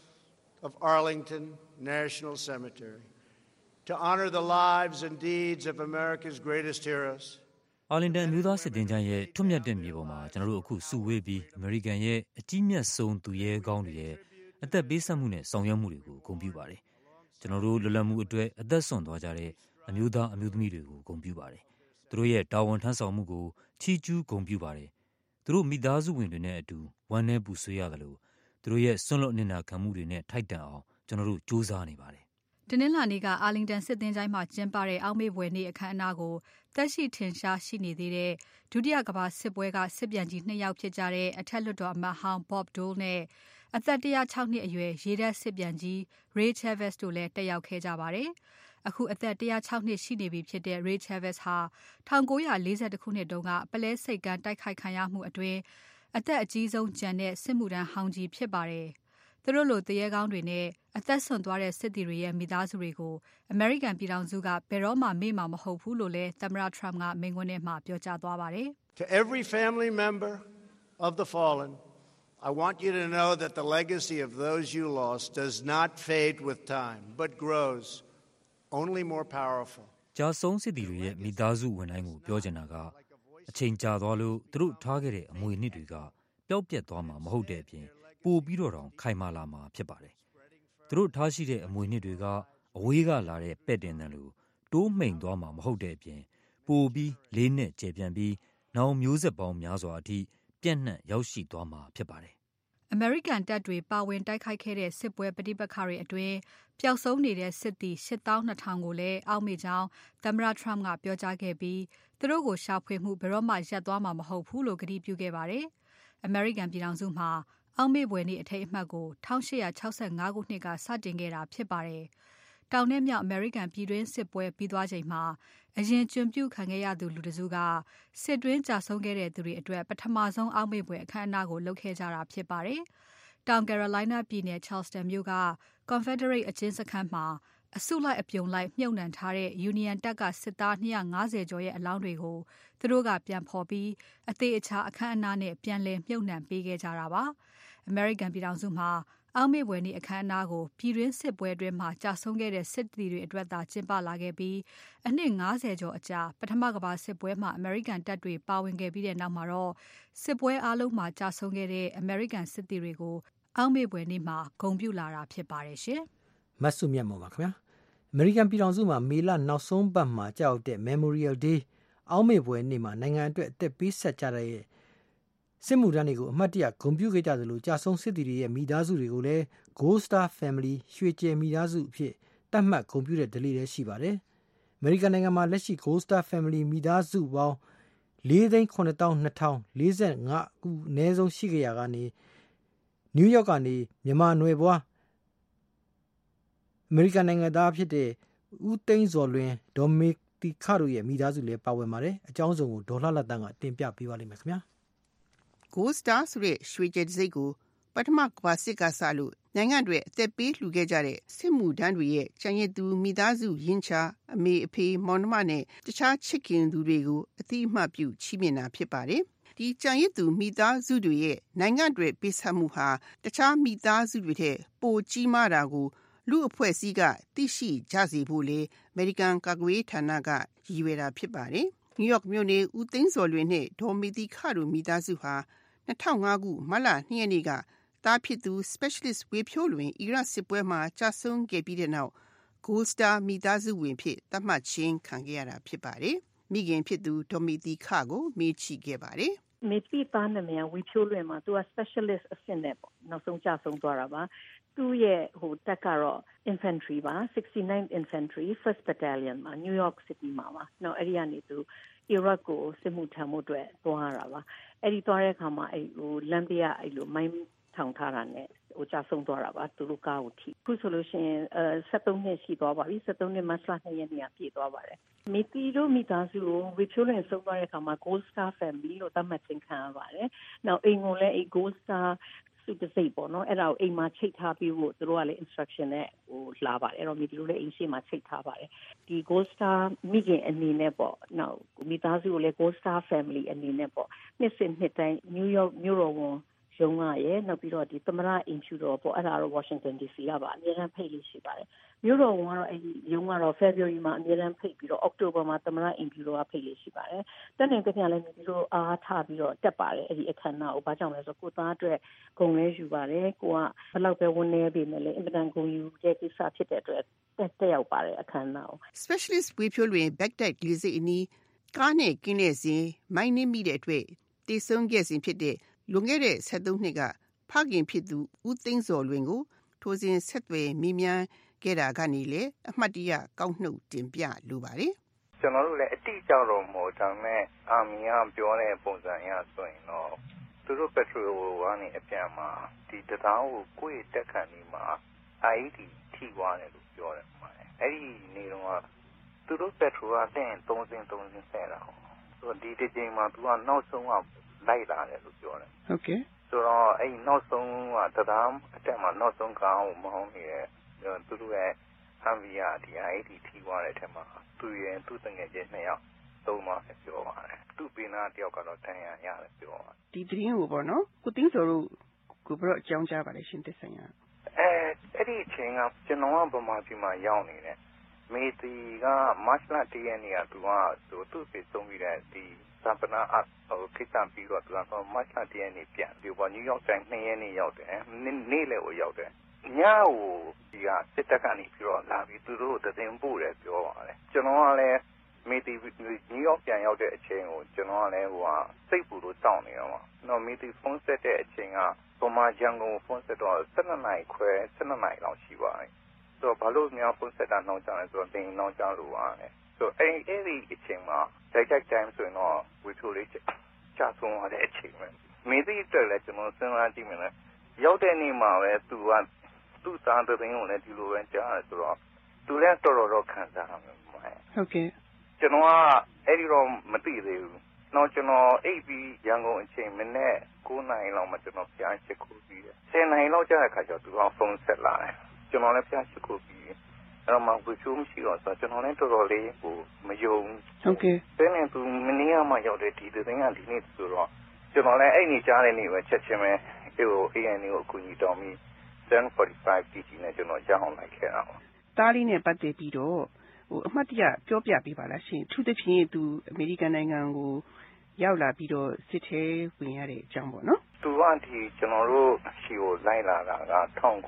of Arlington National Cemetery to honor the lives and deeds of America's greatest heroes. အာလင်တန်မြို့သားစစ်တင်ချိုင်းရဲ့ထွတ်မြတ်တဲ့မြေပေါ်မှာကျွန်တော်တို့အခုစုဝေးပြီးအမေရိကန်ရဲ့အကြီးမြတ်ဆုံးသူရဲကောင်းတွေရဲ့အသက်ပေးဆက်မှုနဲ့ဆောင်ရွက်မှုတွေကိုဂုဏ်ပြုပါတယ်။ကျွန်တော်တို့လွတ်လပ်မှုအတွက်အသက်ဆွန့်သွားကြတဲ့အမျိုးသားအမျိုးသမီးတွေကိုဂုဏ်ပြုပါတယ်။သူတို့ရဲ့တာဝန်ထမ်းဆောင်မှုကိုချီးကျူးဂုဏ်ပြုပါတယ်။သူတို့မိသားစုဝင်တွေနဲ့အတူဝမ်းနည်းပူဆွေးရတယ်လို့သူတို့ရဲ့ဆွန့်လွတ်နေတာခံမှုတွေနဲ့ထိုက်တန်အောင်ကျွန်တော်တို့စ조사နေပါတယ်တနင်္လာနေ့ကအာလင်တန်စစ်သင်္ချိုင်းမှာကျင်းပတဲ့အောက်မေ့ပွဲနေ့အခမ်းအနားကိုသက်ရှိထင်ရှားရှိနေသေးတဲ့ဒုတိယကမ္ဘာစစ်ပွဲကစစ်ပြန်ကြီး2ယောက်ဖြစ်ကြတဲ့အထက်လွှတ်တော်အမတ်ဟောင်း Bob Dole နဲ့အသက်106နှစ်အရွယ်ရေတပ်စစ်ပြန်ကြီး Ray Chavez တို့လည်းတက်ရောက်ခဲ့ကြပါတယ်။အခုအသက်106နှစ်ရှိနေပြီဖြစ်တဲ့ Ray Chavez ဟာ1942ခုနှစ်တုန်းကပလဲစိတ်ကမ်းတိုက်ခိုက်ခံရမှုအတွင်းအသက်အကြီးဆုံးကျန်တဲ့စစ်မှုထမ်းဟောင်းကြီးဖြစ်ပါတယ်။သူတို့လိုတရေကောင်းတွေနဲ့အသက်ဆွန့်သွားတဲ့စစ်သည်တွေရဲ့မိသားစုတွေကိုအမေရိကန်ပြည်ထောင်စုကဘယ်တော့မှမေ့မှာမဟုတ်ဘူးလို့လည်းသမ္မတ Trump ကမိန့်ခွန်းထဲမှာပြောကြားသွားပါတယ်။ To every family member of the fallen, I want you to know that the legacy of those you lost does not fade with time, but grows only more powerful. ကြာဆုံးစစ်သည်တွေရဲ့မိသားစုဝင်တိုင်းကိုပြောချင်တာကအချိန်ကြာသွားလို့သူတို့ထားခဲ့တဲ့အမွေအနှစ်တွေကပျောက်ပြက်သွားမှာမဟုတ်တဲ့အပြင်ပိုပြီးတော့တောင်ခိုင်မာလာမှာဖြစ်ပါတယ်။သူတို့ထားရှိတဲ့အမွေအနှစ်တွေကအဝေးကလာတဲ့ပဲ့တင်တန်လို့တိုးမှိန်သွားမှာမဟုတ်တဲ့အပြင်ပိုပြီးလေးနဲ့ကျေပြန့်ပြီးနောက်မျိုးဆက်ပေါင်းများစွာအထိပြန့်နှံ့ရောက်ရှိသွားမှာဖြစ်ပါတယ်။အမေရိကန်တပ်တွေပါဝင်တိုက်ခိုက်ခဲ့တဲ့စစ်ပွဲပဋိပက္ခတွေအတွင်းပျောက်ဆုံးနေတဲ့စစ်သည် 82,000 ကိုလည်းအောက်မေ့ကြောင်းသမ္မတ Trump ကပြောကြားခဲ့ပြီးသူတို့ကိုရှာဖွေမှုဘယ်တော့မှရပ်သွားမှာမဟုတ်ဘူးလို့ကတိပြုခဲ့ပါတယ်။အမေရိကန်ပြည်ထောင်စုမှာအောက်မေ့ပွဲနေ့အထိမ်းအမှတ်ကို1865ခုနှစ်ကစတင်ခဲ့တာဖြစ်ပါတယ်။တောင်နဲ့မြောက်အမေရိကန်ပြည်တွင်းစစ်ပွဲပြီးသွားချိန်မှာအရင်ကျွန်ပြုခံခဲ့ရသူလူတစုကစစ်တွင်းကြာဆုံးခဲ့တဲ့သူတွေအတွက်ပထမဆုံးအောက်မေ့ပွဲအခမ်းအနားကိုလုပ်ခဲ့ကြတာဖြစ်ပါတယ်။တောင် Carolina ပြည်နယ် Charleston မြို့က Confederate အကျဉ်းစခန်းမှာအစုလိုက်အပြုံလိုက်မြုပ်နှံထားတဲ့ Union တပ်ကစစ်သား250ကျော်ရဲ့အလောင်းတွေကိုသူတို့ကပြန်ဖော်ပြီးအသေးအချာအခမ်းအနားနဲ့ပြန်လည်မြုပ်နှံပေးခဲ့ကြတာပါ။ American ပြည်ထောင်စုမှာအောက်မေ့ဘွယ်နေ့အခမ်းအနားကိုပြည်တွင်းစစ်ပွဲအတွင်းမှာကြာဆုံးခဲ့တဲ့စစ်သည်တွေအတွက်သာကျင်းပလာခဲ့ပြီးအနှစ်50ကျော်အကြာပထမကမ္ဘာစစ်ပွဲမှာ American တပ်တွေပါဝင်ခဲ့ပြီးတဲ့နောက်မှာတော့စစ်ပွဲအားလုံးမှာကြာဆုံးခဲ့တဲ့ American စစ်သည်တွေကိုအောက်မေ့ဘွယ်နေ့မှာဂုဏ်ပြုလာတာဖြစ်ပါတယ်ရှင်။မဆုမြတ်မော်ပါခင်ဗျာ။ American ပြည်ထောင်စုမှာမေလနောက်ဆုံးပတ်မှာကြာက်တဲ့ Memorial Day အောက်မေ့ဘွယ်နေ့မှာနိုင်ငံအတွက်အသက်ပေးဆက်ကြတဲ့စစ်မှုထမ်းတွေကိုအမှတ်တရဂုဏ်ပြုခဲ့ကြသလိုကြာဆုံးစစ်သည်တွေရဲ့မိသားစုတွေကိုလည်း Gold Star Family ရွှေကြယ်မိသားစုအဖြစ်သတ်မှတ်ဂုဏ်ပြုတဲ့ဓလေ့လည်းရှိပါတယ်။ American နိုင်ငံမှာလက်ရှိ Gold Star Family မိသားစုပေါင်း 4,920,045 ခုအနည်းဆုံးရှိခဲ့ရကနေ New York ကနေမြန်မာနွယ်ဘွား American နိုင်ငံသားဖြစ်တဲ့ဦးသိန်းဇော်လွင်ဒေါ်မေတီခတို့ရဲ့မိသားစုလည်းပါဝင်ပါတယ်။အကြောင်းစုံကိုဒေါ်လှလှတန်းကတင်ပြပေးပါလိမ့်မယ်ခင်ဗျာ။ Gold Star ဆိုတဲ့ရွှေကြယ်တံဆိပ်ကိုပထမကမ္ဘာစစ်ကစလို့နိုင်ငံတွေအသက်ပေးလှူခဲ့ကြတဲ့စစ်မှုထမ်းတွေရဲ့ကျန်ရစ်သူမိသားစုရင်းချအမေအဖေမောင်နှမနဲ့တခြားချစ်ခင်သူတွေကိုအသိအမှတ်ပြုချီးမြှင့်တာဖြစ်ပါတယ်။ဒီကျန်ရစ်သူမိသားစုတွေရဲ့နိုင်ငံတွေပေးဆပ်မှုဟာတခြားမိသားစုတွေထက်ပိုကြီးမားတာကိုလူအဖွဲ့အစည်းကသိရှိကြစေဖို့လေ American ကာကွယ်ရေးဌာနကရည်ရွယ်တာဖြစ်ပါတယ်။ New York မြို့နေဦးသိန်းစော်လွင်နဲ့ဒေါ်မေတီခတို့မိသားစုဟာ2005ခုမတ်လ2ရက်နေ့ကသားဖြစ်သူ Specialist ဝေဖြိုးလွင်အီရတ်စစ်ပွဲမှာကြာဆုံးခဲ့ပြီးတဲ့နောက် Gold Star မိသားစုဝင်ဖြစ်သတ်မှတ်ခြင်းခံခဲ့ရတာဖြစ်ပါတယ်။မိခင်ဖြစ်သူဒေါ်မေတီခကိုမေးချီခဲ့ပါတယ်။မေတီသားနာမည်ဝေဖြိုးလွင်မှာသူက Specialist အဆင့်နဲ့ပေါ့နောက်ဆုံးကြာဆုံးသွားတာပါ။သူ့ရဲ့တက်ကတော့ infantry ပါ 69th infantry first battalion မှာ New York City မှာပါ။နောက်အဲ့ဒီကနေသူအီရတ်ကိုစစ်မှုထမ်းမှုအတွက်သွားတာပါ။အဲ့ဒီသွားတဲ့အခါမှာလမ်းဘေးကအဲ့လိုမိုင်းထောင်ထားတာနဲ့ကြာဆုံးသွားတာပါသူတို့ကားကိုထိခုဆိုလို့ရှိရင်73နှစ်ရှိသွားပါပြီ73နှစ်မတ်လ2ရက်နေ့ကပြည့်သွားပါတယ်မေတီတို့မိသားစုကိုဝေဖြိုးလွင်ဆုံးသွားတဲ့အခါမှာ Gold Star Family လို့သတ်မှတ်ခြင်းခံရပါတယ်နောက်အိမ်ကိုလည်းGold Star စုတစိပ်ပေါ့နော်အဲ့ဒါကိုအိမ်မှာချိတ်ထားပြီးဖို့သူတို့ကလည်း instruction နဲ့လာပါတယ်အဲ့တော့မိတို့လည်းအိမ်ရှိမှာချိတ်ထားပါတယ်ဒီ Gold Star မိခင်အနေနဲ့ပေါ့နောက်မိသားစုကိုလည်း Gold Star Family အနေနဲ့ပေါ့နှစ်စဉ်နှစ်တိုင်း New York မြို့တော်ဝန်ရုံးကရဲ့နောက်ပြီးတော့ဒီသမ္မတအိမ်ဖြူတော်ပေါ့အဲ့ဒါတော့ Washington DC ကပါအများအားဖိတ်လို့ရှိပါတယ်မြို့တော်ဝန်ကတော့အဲ့ဒီရုံးကတော့ February မှာအများအားဖိတ်ပြီးတော့ October မှာသမ္မတအိမ်ဖြူတော်ကဖိတ်လို့ရှိပါတယ်တက်နေကြလည်းမိတို့အားထားပြီးတော့တက်ပါတယ်အဲ့ဒီအခမ်းအနားကိုဘာကြောင့်လဲဆိုကိုသားအတွက်ဂုဏ်လဲယူပါတယ်ကိုကဘယ်လောက်ပဲဝန်နေပြီနဲ့လေအင်မတန်ဂုဏ်ယူတဲ့ကိစ္စဖြစ်တဲ့အတွက်တက်ရောက်ပါတယ်အခမ်းအနားကို Specialist ဝေဖြိုးလွင် Baghdad လေဆိပ်အနီးကားနဲ့ကင်းတဲ့စဉ်မိုင်းနင်းမိတဲ့အတွက်တည်ဆုံးခဲ့စဉ်ဖြစ်တဲ့လွန်ခဲ့တဲ့73နှစ်ကဖခင်ဖြစ်သူဦးသိန်းစော်လွင်ကိုထိုစဉ်ဆက်သွယ်မိမြန်းခဲ့တာကနေလေအမှတ်တရကောက်နှုတ်တင်ပြလိုပါတယ်ကျွန်တော်တို့လည်းအတိအကျတော့မဟုတ်ဒါပေမဲ့အာမီကပြောတဲ့ပုံစံအရဆိုရင်တော့သူတို့ပက်ထရိုကနေအပြန်မှာဒီတရားကိုကိုယ့်တက်ခံနေမှာ IED ထိသွားတယ်လို့ပြောတယ်မှာအဲ့ဒီနေတော့သူတို့ပက်ထရိုကတဲ့3စင်းဆဲတာဆိုဒီတစ်ချိန်မှာသူကနောက်ဆုံးကလိုက်လာတယ်လို့ပြောတယ်ဟုတ်ကဲ့ဆိုတော့အဲ့နောက်ဆုံးကတရားအတက်မှာနောက်ဆုံးကောင်းမဟုတ်နေတဲ့သူတို့ရဲ့ဟမ်ဗီယာဒီ IED ထိသွားတဲ့အထက်မှာသူရင်သူ့တငယ်ချင်း2ယောက်သုံးပါးပြောပါတယ်သူ့ပင်နာတယောက်ကတော့တန်ရရတယ်ပြောပါတယ်ဒီသတင်းကိုပေါ့နော်ကိုတင်းစော်တို့ကိုဘယ်တော့အကြောင်းကြားပါလဲရှင်သစ္စာရအဲ့ဒီအချိန်ကကျွန်တော်ကဗမာပြည်မှာရောက်နေတယ်မေတီကမတ်လ1ရက်နေ့ကသူပြေဆုံးပြီးတဲ့ဒီသပနာခိတံပြီးတော့သူကမတ်လ1ရက်နေ့ပြန်ပြီးတော့နယူးယောက်တိုင်း2ရက်နေ့ရောက်တယ်နေ့လယ်ကိုရောက်တယ်ညကိုဒီကစစ်တပ်ကနေပြီးတော့လာပြီးသူတို့သတင်းပို့တယ်ပြောပါတယ်ကျွန်တော်ကလည်းမေတီနယူးယောက်ပြန်ရောက်တဲ့အချိန်ကိုကျွန်တော်ကလည်းစိတ်ပူလို့တောင်းနေတော့နော်မေတီဖုန်းဆက်တဲ့အချိန်ကပမာဂျန်ကိုဖုန်းဆက်တော့12နာရီခွဲ12နာရီလောက်ရှိပါတယ်ဆိုတော့ဘာလို့များဖုန်းဆက်တာနှောင်းကြလဲဆိုတော့တင်နှောင်းကြလို့ပါတယ်ဆိုတော့အဲ့ဒီအချိန်မှာ direct time ဆိုရင်တော့ဝီထိုလေးကြာဆုံးရတဲ့အချိန်ပဲမေတီတက်လည်းကျွန်တော်စဉ်းစားကြည့်မယ်လေရောက်တဲ့နေ့မှာပဲသူကသူ့သားတဲ့တင်းကိုလည်းဒီလိုပဲကြားတယ်ဆိုတော့သူလည်းတော်ခံစားရမှာဟုတ်ကဲ့ကျွန်တော်ကအဲ့ဒီတော့မသိသေးဘူးတော့ကျွန်တော်အိပ်ပြီးရန်ကုန်အချိန်မနေ့9နာရီလောက်မှကျွန်တော်ဖျားချစ်ခုပြီးတယ်10နာရီလောက်ကြာတဲ့ခါကျတော့သူကဖုန်းဆက်လာတယ်ကျွန်တော်လည်းဖျားချစ်ခုပြီးအဲ့မှာဘူးချိုးမရှိတော့ဆိုကျွန်တော်လည်းတော်တော်လေးဟိုမယုံဟုတ်ကဲ့တဲ့နဲ့သူမနေ့ကမှရောက်တဲ့ဒီသတင်းကဒီနေ့ဆိုတော့ကျွန်တော်လည်းအဲ့နေကြားတဲ့နေ့ပဲချက်ချင်းပဲဟို AN ကိုအကူအညီတောင်းပြီး745 TG နဲ့ကျွန်တော်ကြောင်းလိုက်ခဲ့တာပါတားလေးနဲ့ပတ်သက်ပြီးတော့ဟိုအမှတ်တရပြောပြပေးပါလားရှင်သူတဖြင့်သူအမေရိကန်နိုင်ငံကိုရောက်လာပြီးတော့စစ်ထဲဝင်ရတဲ့အကြောင်းပေါ့နော်သူကဒီကျွန်တော်တို့ရှိကိုလိုက်လာတာက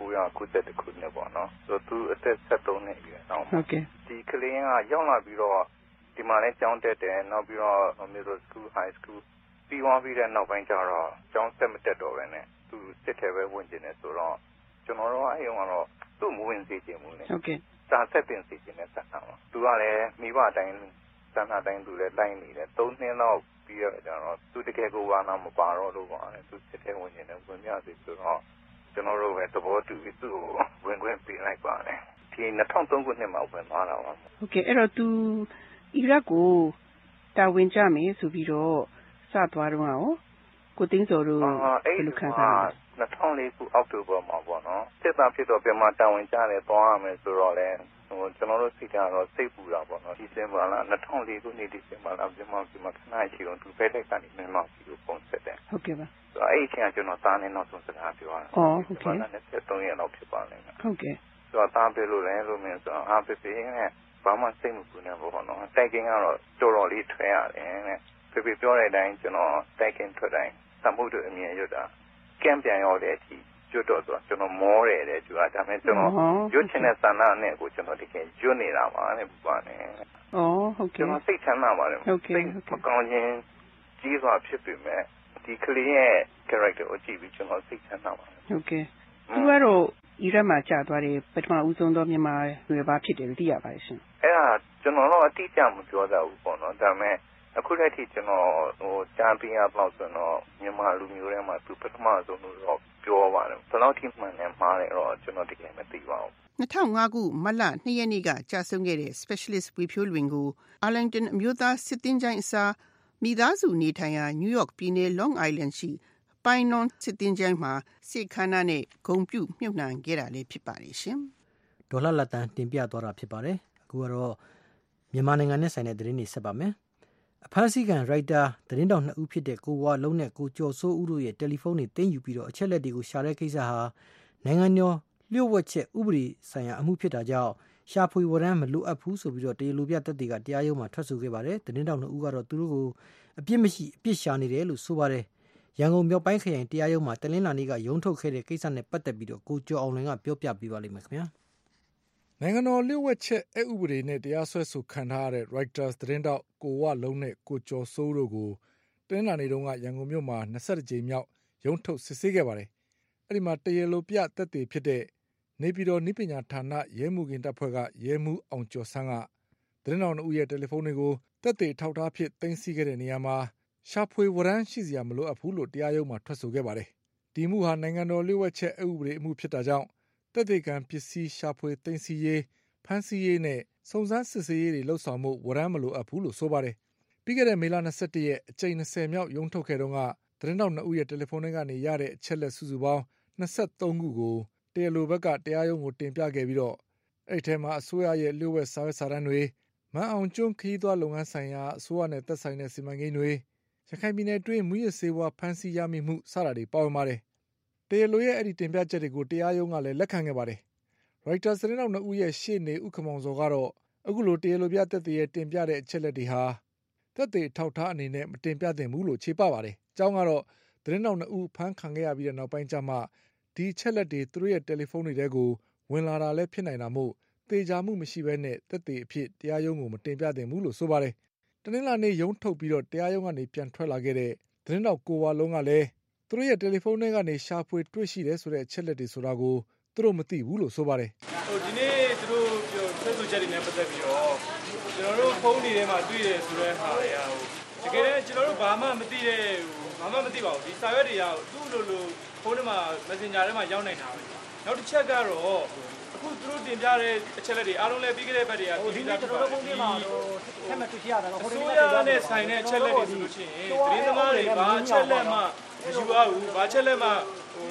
1990ခုနှစ်ပေါ့နော်ဆိုသူအသက်73နှစ်ပြည့်အောင်ဟုတ်ကဲ့ဒီကလေးကရောက်လာပြီးတော့ဒီမှာလည်းကျောင်းတက်တယ်နောက်ပြီးတော့ middle school high school ပြီးသွားပြီးတဲ့နောက်ပိုင်းကျတော့ကျောင်းဆက်မတက်တော့ပဲနဲ့သူစစ်ထဲပဲဝင်ကျင်နေဆိုတော့ကျွန်တော်တို့အဲ့ရောကတော့သူ့မဝင်စေချင်ဘူးလေဟုတ်ကဲ့စာဆက်တင်စေချင်တဲ့စံတာပါသူကလည်းမိဘအတိုင်းစံတာတိုင်းသူလည်းတိုင်းနေတယ်3နှစ်လောက်ပြီးတော့ကျတော့သူတကယ်ကိုဝါနာမပါတော့လို့ပေါ့အဲ့သူစစ်ထဲဝင်ကျင်တယ်ဝင်ရစီဆိုတော့ကျွန်တော်တို့ပဲသဘောတူပြီးသူ့ဝင်ခွင့်ပေးလိုက်ပါတယ်ဒီ2003ခုနှစ်မှာဝင်သွားတာပါဟုတ်ကဲ့အဲ့တော့သူအီရတ်ကိုတာဝန်ကြမယ်ဆိုပြီးတော့စသွားတော့ရောကိုသိန်းစောတို့ဘယ်လိုခံစားလဲ2004ခုအောက်တိုဘာမှာပေါ့နော်စစ်သားဖြစ်တော့ပြန်မတာဝန်ကြတယ်သွားရမယ်ဆိုတော့လေဟိုကျွန်တော်တို့စိတ်ကတော့စိတ်ပူတာပေါ့နော်ဒီစင်ဘာလား2004ခုနှစ်ဒီစင်ဘာလားပြန်မခဏရှိတော့သူပဲတဲ့ကနေမြန်မာပြည်ကိုပုံဆက်တယ်ဟုတ်ကဲ့ပါအဲ့ဒီအချိန်ကကျွန်တော်သားနဲ့နောက်ဆုံးစကားပြောတာဟုတ်ကဲ့ 23ရက်လောက်ဖြစ်ပါလိမ့်မယ်ဟုတ်ကဲ့ဆိုတော့သားပြေလို့လည်းလို့မြင်ဆိုတော့အားပေးနဲ့ဘာမှစိတ်မပူနဲ့ပေါ့နော်တိုက်ကင်းကတော့တော်တော်လေးထွဲရတယ်တဲ့ဖေပြောတဲ့အတိုင်းကျွန်တော်တိုက်ကင်းထွက်တိုင်းသမှုတို့အမြင်ရွတ်တာကမ်ပြန်ရောက်တဲ့အထိကျွတ်တော့ဆိုကျွန်တော်မောတယ်တဲ့သူကဒါပေမဲ့ကျွန်တော်ရွတ်ချင်တဲ့ဆန္ဒနဲ့ကိုကျွန်တော်တကယ်ရွတ်နေတာပါနဲ့ပူပါနဲ့ဟုတ်ကဲ့ကျွန်တော်စိတ်ချမ်းသာပါတယ်ဟုတ်ကဲ့မကောင်းခြင်းကြီးစွာဖြစ်ပေမဲ့ဒီကလေးရဲ့ character ကိုကြည့်ပြီးကျွန်တော်စိတ်ချမ်းသာပါတယ်ဟုတ်ကဲ့သူကတော့အီရတ်မှာကြာသွားတယ်ပထမဦးဆုံးသောမြန်မာရွယ်ပါဖြစ်တယ်လို့သိရပါတယ်ရှင်အဲ့ဒါကျွန်တော်တော့အတိအကျမပြောတတ်ဘူးပေါ့နော်ဒါပေမဲ့အခုတည်းကကျွန်တော်ဟိုချန်ပီယံပေါ့ဆိုတော့မြန်မာလူမျိုးတွေမှာသူပထမဆုံးလို့တော့ပြောပါတယ်ဘယ်လောက်ထိမှန်လဲမှားတယ်တော့ကျွန်တော်တကယ်မသိပါဘူး 2005ခုမတ်လ2ရက်နေ့ကကြာဆုံးခဲ့တဲ့ Specialist ဝေဖြိုးလွင်ကို Arlington အမျိုးသားစစ်တင်ချိုင်းအစားမိသားစုနေထိုင်ရာ New York ပြည်နယ် Long Island ရှိ Pinon စစ်တင်ချိုင်းမှာစစ်ခမ်းနားနဲ့ဂုဏ်ပြုမြှုပ်နှံခဲ့တာလည်းဖြစ်ပါတယ်ရှင်ဒေါ်လာလက်တန်တင်ပြသွားတာဖြစ်ပါတယ်အခုကတော့မြန်မာနိုင်ငံနဲ့ဆိုင်တဲ့သတင်းတွေဆက်ပါမယ်အဖမ်းဆီးခံရိုက်တာသတင်းတောင်2ဦးဖြစ်တဲ့ကိုဝါလုံးနဲ့ကိုကျော်စိုးဦးတို့ရဲ့တယ်လီဖုန်းတွေတင်ယူပြီးတော့အချက်လက်တွေကိုရှာတဲ့ကိစ္စဟာနိုင်ငံတော်လျှို့ဝှက်ချက်ဥပဒေဆိုင်ရာအမှုဖြစ်တာကြောင့်ရှာဖွေဝရမ်းမလိုအပ်ဘူးဆိုပြီးတော့တရားလိုပြသက်တွေကတရားရုံးမှာထွက်ဆိုခဲ့ပါတယ်သတင်းတောင်2ဦးကတော့သူတို့ကိုအပြစ်မရှိအပြစ်ရှာနေတယ်လို့ဆိုပါတယ်ရန်ကုန်မြောက်ပိုင်းခရိုင်တရားရုံးမှာတနင်္လာနေ့ကရုံးထုတ်ခဲ့တဲ့ကိစ္စနဲ့ပတ်သက်ပြီးတော့ကိုကျော်အောင်လွင်ကပြောပြပေးပါလိမ့်မယ်ခင်ဗျာနိုင်ငံတော်လျှို့ဝှက်ချက်အက်ဥပဒေနဲ့တရားစွဲဆိုခံထားရတဲ့ Reuters သတင်းတောက်ကိုဝလုံးနဲ့ကိုကျော်စိုးတို့ကိုတင်းလာနေတုန်းကရန်ကုန်မြို့မှာ20ကြိမ်မြောက်ရုံးထုတ်စစ်ဆေးခဲ့ပါတယ်။အဲဒီမှာတရားလိုပြသက်သေဖြစ်တဲ့နေပြည်တော်နိပညာဌာနရဲမှုခင်တပ်ဖွဲ့ကရဲမှုအောင်ကျော်ဆန်းကသတင်းတော်2ရဲ့တယ်လီဖုန်းတွေကိုသက်သေထောက်ထားဖြစ်သိမ်းဆည်းခဲ့တဲ့နေရာမှာရှာဖွေဝရမ်းရှိစရာမလိုအပ်ဘူးလို့တရားရုံးမှာထွက်ဆိုခဲ့ပါတယ်။ဒီမှုဟာနိုင်ငံတော်လျှို့ဝှက်ချက်အက်ဥပဒေအမှုဖြစ်တာကြောင့်သက်သေခံပစ္စည်းရှာဖွေသိမ်းဆည်းရေးဖမ်းဆီးရေးနဲ့စုံစမ်းစစ်ဆေးရေးတွေလှုပ်ဆောင်မှုဝရမ်းမလိုအပ်ဘူးလို့ဆိုပါတယ်။ပြီးခဲ့တဲ့မေလ21ရက်အကြိမ်20မြောက်ရုံးထုတ်ခဲ့တော့ကသတင်းတောက်2ဦးရဲ့တယ်လီဖုန်းတွေကနေရတဲ့အချက်လက်စုစုပေါင်း23ခုကိုတရားလိုဘက်ကတရားရုံးကိုတင်ပြခဲ့ပြီးတော့အဲ့ထဲမှာအစိုးရရဲ့လျှို့ဝှက်စာရွက်စာတမ်းတွေမန်အောင်ကျွန်းခရီးသွားလုပ်ငန်းဆိုင်ရာအစိုးရနဲ့သက်ဆိုင်တဲ့စီမံကိန်းတွေရခိုင်ပြည်နယ်တွင်းမူရစ်ဆေးဝါးဖမ်းဆီးရမိမှုစတာတွေပါဝင်ပါတယ်။တရားလိုရဲ့အဲ့ဒီတင်ပြချက်တွေကိုတရားရုံးကလည်းလက်ခံခဲ့ပါတယ်။ Reuters သတင်းတောက်2ဦးရဲ့ရှေ့နေဥက္ကမောင်စောကတော့အခုလိုတရားလိုပြသက်သေရဲ့တင်ပြတဲ့အချက်လက်တွေဟာသက်သေထောက်ထားအနေနဲ့မတင်ပြသင့်ဘူးလို့ခြေပပါတယ်။အကြောင်းကတော့သတင်းတောက်2ဦးဖမ်းခံခဲ့ရပြီးတဲ့နောက်ပိုင်းကျမှဒီအချက်လက်တွေသူတို့ရဲ့တယ်လီဖုန်းတွေထဲကိုဝင်လာတာလည်းဖြစ်နိုင်တာမို့သေချာမှုမရှိဘဲနဲ့သက်သေအဖြစ်တရားရုံးကိုမတင်ပြသင့်ဘူးလို့ဆိုပါတယ်။တနင်္လာနေ့ရုံးထုတ်ပြီးတော့တရားရုံးကနေပြန်ထွက်လာခဲ့တဲ့သတင်းတောက်ကိုဝါလုံးကလည်းသူတို့ရဲ့တယ်လီဖုန်းထဲကနေရှာဖွေတွေ့ရှိတယ်ဆိုတဲ့အချက်လက်တွေဆိုတာကိုသူတို့မသိဘူးလို့ဆိုပါတယ်။ဒီနေ့သူတို့ပြောဆက်ဆိုချက်တွေနဲ့ပတ်သက်ပြီးတော့ကျွန်တော်တို့ဖုန်းတွေထဲမှာတွေ့ရဆိုတဲ့ဟာတွေကတကယ်ကျွန်တော်တို့ဘာမှမသိတဲ့ဘာမှမသိပါဘူးဒီစာရွက်တွေကသူ့လိုဖုန်းထဲမှာ Messenger ထဲမှာရောက်နေတာပဲနောက်တစ်ချက်ကတော့အခုသူတို့တင်ပြတဲ့အချက်လက်တွေအားလုံးလည်းပြီးခဲ့တဲ့ဘက်တွေကဒီကျွန်တော်တို့ဖုန်းထဲမှာထက်မှတွေ့ရတာတော့ဟိုဒီနဲ့ဆိုင်တဲ့အချက်လက်တွေဆိုလို့ရှိရင်သတင်းသမားတွေဘာအချက်လက်မှမရှိပါဘူးဘာအချက်လက်မှဟို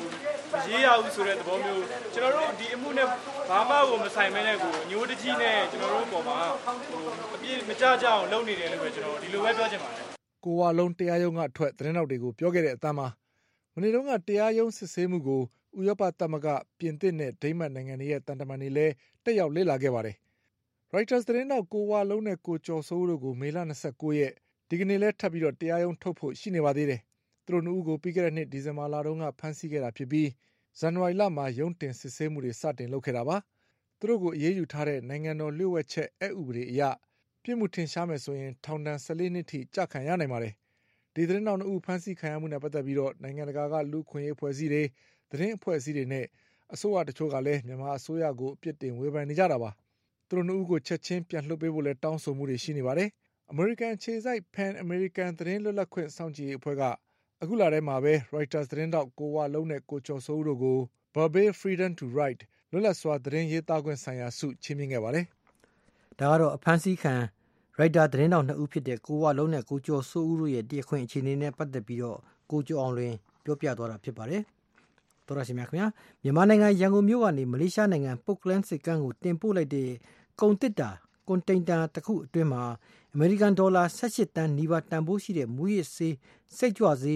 ရေးရဘူးဆိုတဲ့သဘောမျိုးကျွန်တော်တို့ဒီအမှုနဲ့ဘာမှကိုမဆိုင်မဲနဲ့ကိုညိုးတကြီးနဲ့ကျွန်တော်တို့ပေါ်မှာအပြည့်မကြကြအောင်လုပ်နေတယ်လို့ပဲကျွန်တော်ဒီလိုပဲပြောချင်ပါတယ်ကိုဝါလုံးတရားရုံးကထွက်သတင်းတောက်တွေကိုပြောခဲ့တဲ့အတမ်းမှာမနေ့တုန်းကတရားရုံးစစ်ဆေးမှုကိုဥရောပသမဂ္ဂပြင်သစ်နဲ့ဒိန်းမတ်နိုင်ငံတွေရဲ့တန်တမန်တွေလည်းတက်ရောက်လေ့လာခဲ့ပါတယ်။ Reuters သတင်းတောက်ကိုဝါလုံးနဲ့ကိုကျော်စိုးတို့ကိုမေလ29ရက်ဒီကနေ့လဲထပ်ပြီးတော့တရားရုံးထုတ်ဖို့ရှိနေပါသေးတယ်။သူတို့နှစ်ဦးကိုပြီးခဲ့တဲ့နှစ်ဒီဇင်ဘာလတုန်းကဖမ်းဆီးခဲ့တာဖြစ်ပြီးဇန်နဝါရီလမှာရုံးတင်စစ်ဆေးမှုတွေစတင်လုပ်ခဲ့တာပါ။သူတို့ကိုအေးအေးယူထားတဲ့နိုင်ငံတော်လျှို့ဝှက်ချက်အက်ဥပဒေအရပြစ်မှုထင်ရှားမယ်ဆိုရင်ထောင်ဒဏ်14နှစ်ထိကြခံရနိုင်ပါတယ်။ဒီသတင်းတောက်နှစ်ဦးဖမ်းဆီးခံရမှုနဲ့ပတ်သက်ပြီးတော့နိုင်ငံတကာကလူခွင့်ရေးအဖွဲ့အစည်းတွေသတင်းအဖွဲ့အစည်းတွေနဲ့အစိုးရတချို့ကလည်းမြန်မာအစိုးရကိုအပြစ်တင်ဝေဖန်နေကြတာပါ။သူတို့နှစ်ဦးကိုချက်ချင်းပြန်လွှတ်ပေးဖို့လည်းတောင်းဆိုမှုတွေရှိနေပါတယ်။ အမေရိကန်ခြေစိုက် Pan American သတင်းလွတ်လပ်ခွင့်စောင့်ကြည့်ရေးအဖွဲ့ကအခုလထဲမှာပဲ Reuters သတင်းတောက်ကိုဝါလုံးနဲ့ကိုကျော်စိုးတို့ကို Burberry Freedom to Write လွတ်လပ်စွာသတင်းရေးသားခွင့်ဆိုင်ရာဆုချီးမြှင့်ခဲ့ပါတယ်။ဒါကတော့အဖမ်းဆီးခံ Reuters သတင်းတောက်နှစ်ဦးဖြစ်တဲ့ကိုဝါလုံးနဲ့ကိုကျော်စိုးဦးတို့ရဲ့တရားခွင့်အခြေအနေနဲ့ပတ်သက်ပြီးတော့ကိုကျော်အောင်လွင်ပြောပြသွားတာဖြစ်ပါတယ်။တော်ရရှိမြခင်ဗျာမြန်မာနိုင်ငံရန်ကုန်မြို့ကနေမလေးရှားနိုင်ငံပုတ်ကလန်းစစ်ကမ်းကိုတင်ပို့လိုက်တဲ့ကုန်တစ်တာကွန်တိန်တာတစ်ခုအတွင်းမှာအမေရိကန်ဒေါ်လာ18တန်းနီးပါးတန်ဖိုးရှိတဲ့မူရစ်ဆေးစိတ်ကြွဆေး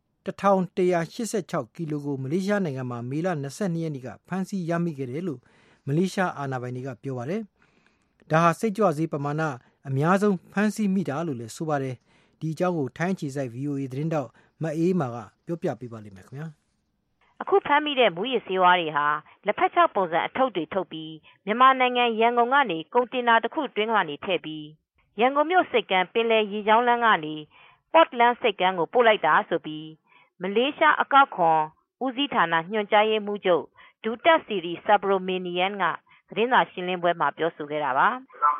1186ကီလိုကိုမလေးရှားနိုင်ငံမှာမေလ22ရက်နေ့ကဖမ်းဆီးရမိခဲ့တယ်လို့မလေးရှားအာဏာပိုင်တွေကပြောပါတယ်။ဒါဟာစိတ်ကြွဆေးပမာဏအများဆုံးဖမ်းဆီးမိတာလို့လည်းဆိုပါတယ်။ဒီအကြောင်းကိုထိုင်းခြေစိုက် VOA သတင်းတောက်မအေးမာကပြောပြပေးပါလိမ့်မယ်ခင်ဗျာ။အခုဖမ်းမိတဲ့မူရစ်ဆေးဝါးတွေဟာလက်ဖက်ချောက်ပုံစံအထုပ်တွေထုတ်ပြီးမြန်မာနိုင်ငံရန်ကုန်ကနေကုန်တင်တာတစ်ခုတွင်းကနေထည့်ပြီးရန်ကုန်မြို့စိတ်ကမ်းပင်လယ်ရေကြောင်းလမ်းကနေ Portland စိတ်ကမ်းကိုပို့လိုက်တာဆိုပြီးမလေးရှားအကောက်ခွန်ဦးစီးဌာနညွှန်ကြားရေးမှူးချုပ်ဒူတက်စီရီဆာဘရိုမီနီယန်ကသတင်းစာရှင်းလင်းပွဲမှာပြောဆိုခဲ့တာပါ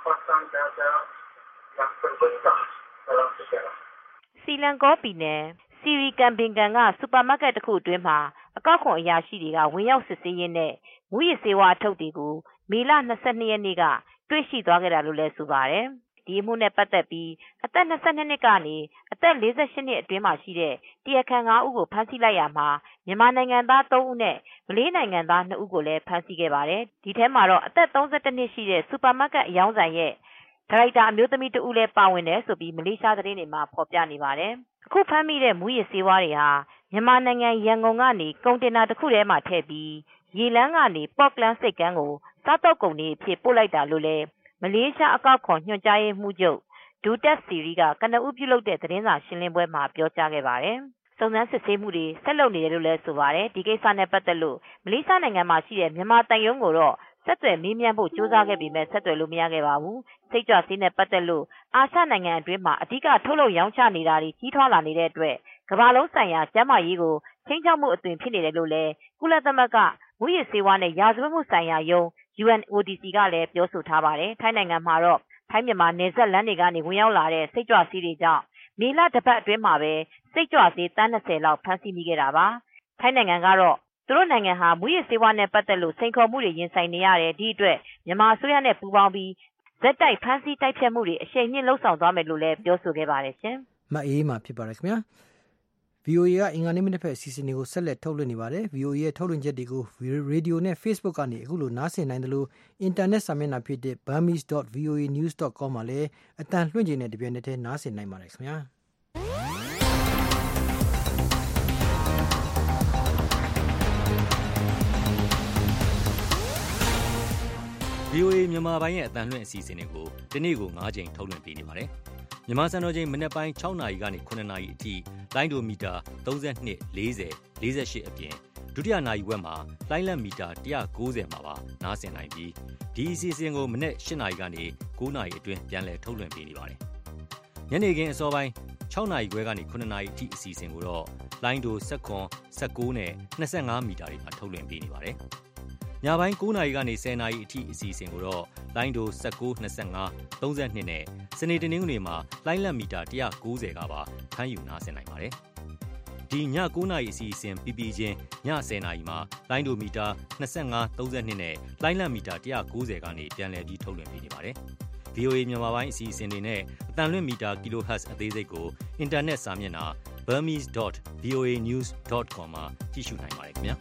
။စီလန်ကောပြည်နယ်စီရီကန်ဘင်ကန်ကစူပါမားကတ်တစ်ခုအတွင်းမှာအကောက်ခွန်အရာရှိတွေကဝင်ရောက်စစ်ဆေးရင်းနဲ့မူရစ်ဆေးဝါးထုတ်တွေကိုမေလ22ရက်နေ့ကတွေ့ရှိသွားခဲ့တာလို့လည်းဆိုပါတယ်။ဒီအမှုနဲ့ပတ်သက်ပြီးအသက်22နှစ်ကနေအသက်48နှစ်အတွင်းမှာရှိတဲ့တရားခံ5ဦးကိုဖမ်းဆီးလိုက်ရမှာမြန်မာနိုင်ငံသား3ဦးနဲ့မလေးနိုင်ငံသား2ဦးကိုလည်းဖမ်းဆီးခဲ့ပါတယ်။ဒီထဲမှာတော့အသက်31နှစ်ရှိတဲ့စူပါမားကတ်အရောင်းဆိုင်ရဲ့ဒါရိုက်တာအမျိုးသမီး2ဦးလည်းပါဝင်တယ်ဆိုပြီးမလေးရှားသတင်းတွေမှာဖော်ပြနေပါတယ်။အခုဖမ်းမိတဲ့မူရစ်ဆေးဝါးတွေဟာမြန်မာနိုင်ငံရန်ကုန်ကနေကုန်တင်တာတစ်ခုထဲမှာထည့်ပြီးရေလမ်းကနေပေါ့ကလန်းစိတ်ကမ်းကိုစားတော့ကုန်တွေအဖြစ်ပို့လိုက်တာလို့လည်းမလေးရှားအကောက်ခွန်ညွှန်ကြားရေးမှူးချုပ်ဒူတက်စီရီကကနဦးပြုလုပ်တဲ့သတင်းစာရှင်းလင်းပွဲမှာပြောကြားခဲ့ပါတယ်။စုံစမ်းစစ်ဆေးမှုတွေဆက်လုပ်နေတယ်လို့လည်းဆိုပါတယ်။ဒီကိစ္စနဲ့ပတ်သက်လို့မလေးရှားနိုင်ငံမှာရှိတဲ့မြန်မာတန်ယုံကိုတော့ဆက်သွယ်မေးမြန်းဖို့ကြိုးစားခဲ့ပေမဲ့ဆက်သွယ်လို့မရခဲ့ပါဘူး။စိတ်ကြွဆေးနဲ့ပတ်သက်လို့အာရှနိုင်ငံအတွင်းမှာအဓိကထုတ်လုပ်ရောင်းချနေတာတွေကြီးထွားလာနေတဲ့အတွက်ကမ္ဘာလုံးဆိုင်ရာကျန်းမာရေးကိုချိန်ချောက်မှုအသွင်ဖြစ်နေတယ်လို့လည်းကုလသမဂ္ဂမူရစ်ဆေးဝါးနဲ့ရာဇဝတ်မှုဆိုင်ရာယုံ UNODC ကလည်းပြောဆိုထားပါတယ်။ထိုင်းနိုင်ငံမှာတော့ထိုင်းမြန်မာနယ်စပ်လမ်းတွေကနေဝင်ရောက်လာတဲ့စိတ်ကြွဆေးတွေကြောင့်မေလတစ်ပတ်အတွင်းမှာပဲစိတ်ကြွဆေးတန်း20လောက်ဖမ်းဆီးမိခဲ့တာပါ။ထိုင်းနိုင်ငံကတော့သူတို့နိုင်ငံဟာမူရစ်ဆေးဝါးနဲ့ပတ်သက်လို့စိန်ခေါ်မှုတွေရင်ဆိုင်နေရတယ်ဒီအတွက်မြန်မာအစိုးရနဲ့ပူးပေါင်းပြီးဇက်တိုက်ဖမ်းဆီးတိုက်ဖြတ်မှုတွေအရှိန်မြင့်လှုပ်ဆောင်သွားမယ်လို့လည်းပြောဆိုခဲ့ပါတယ်ရှင်။မအေးမှာဖြစ်ပါတယ်ခင်ဗျာ။ VOA ကအင်္ဂါနေ့မနေ့ဖက်အစီအစဉ်တွေကိုဆက်လက်ထုတ်လွှင့်နေပါတယ်။ VOA ရဲ့ထုတ်လွှင့်ချက်တွေကို Radio နဲ့ Facebook ကနေအခုလိုနားဆင်နိုင်တယ်လို့ Internet စာမျက်နှာဖြစ်တဲ့ burmese.voanews.com မှာလည်းအတန်လွှင့်ချိန်နဲ့တပြိုင်နက်တည်းနားဆင်နိုင်ပါတယ်ခင်ဗျာ။ VOA မြန်မာပိုင်းရဲ့အတန်လွှင့်အစီအစဉ်တွေကိုဒီနေ့ကို9ကြိမ်ထုတ်လွှင့်ပေးနေပါတယ်။မြန်မာစံတော်ချိန်မနေ့ပိုင်း6နာရီကနေ9နာရီအထိလိုင်းဒိုမီတာ32 40 48အပြင်ဒုတိယနာရီဝက်မှာလိုင်းလက်မီတာ190မှာပါနားဆင်နိုင်ပြီးဒီအစီအစဉ်ကိုမနေ့8နာရီကနေ9နာရီအတွင်းပြန်လည်ထုတ်လွှင့်ပေးနေပါတယ်။ညနေခင်းအစောပိုင်း6နာရီခွဲကနေ9နာရီအထိအစီအစဉ်ကိုတော့လိုင်းဒို19နဲ့25မီတာတွေမှာထုတ်လွှင့်ပေးနေပါတယ်။ညပိုင်း9နာရီကနေ10နာရီအထိအစီအစဉ်ကိုတော့လိုင်းဒို19 25 32နဲ့စနေတနင်္ဂနွေမှာလိုင်းလက်မီတာ190ကပါဖမ်းယူနားဆင်နိုင်ပါတယ်။ဒီည9နာရီအစီအစဉ်ပြီးပြီးချင်းည10နာရီမှာလိုင်းဒိုမီတာ25 32နဲ့လိုင်းလက်မီတာ190ကနေပြန်လည်ပြီးထုတ်လွှင့်ပေးနေပါတယ်။ VOA မြန်မာပိုင်းအစီအစဉ်တွေနဲ့အတန်လွင့်မီတာ kHz အသေးစိတ်ကိုအင်တာနက်စာမျက်နှာ burmese.voanews.com မှာကြည့်ရှုနိုင်ပါတယ်ခင်ဗျာ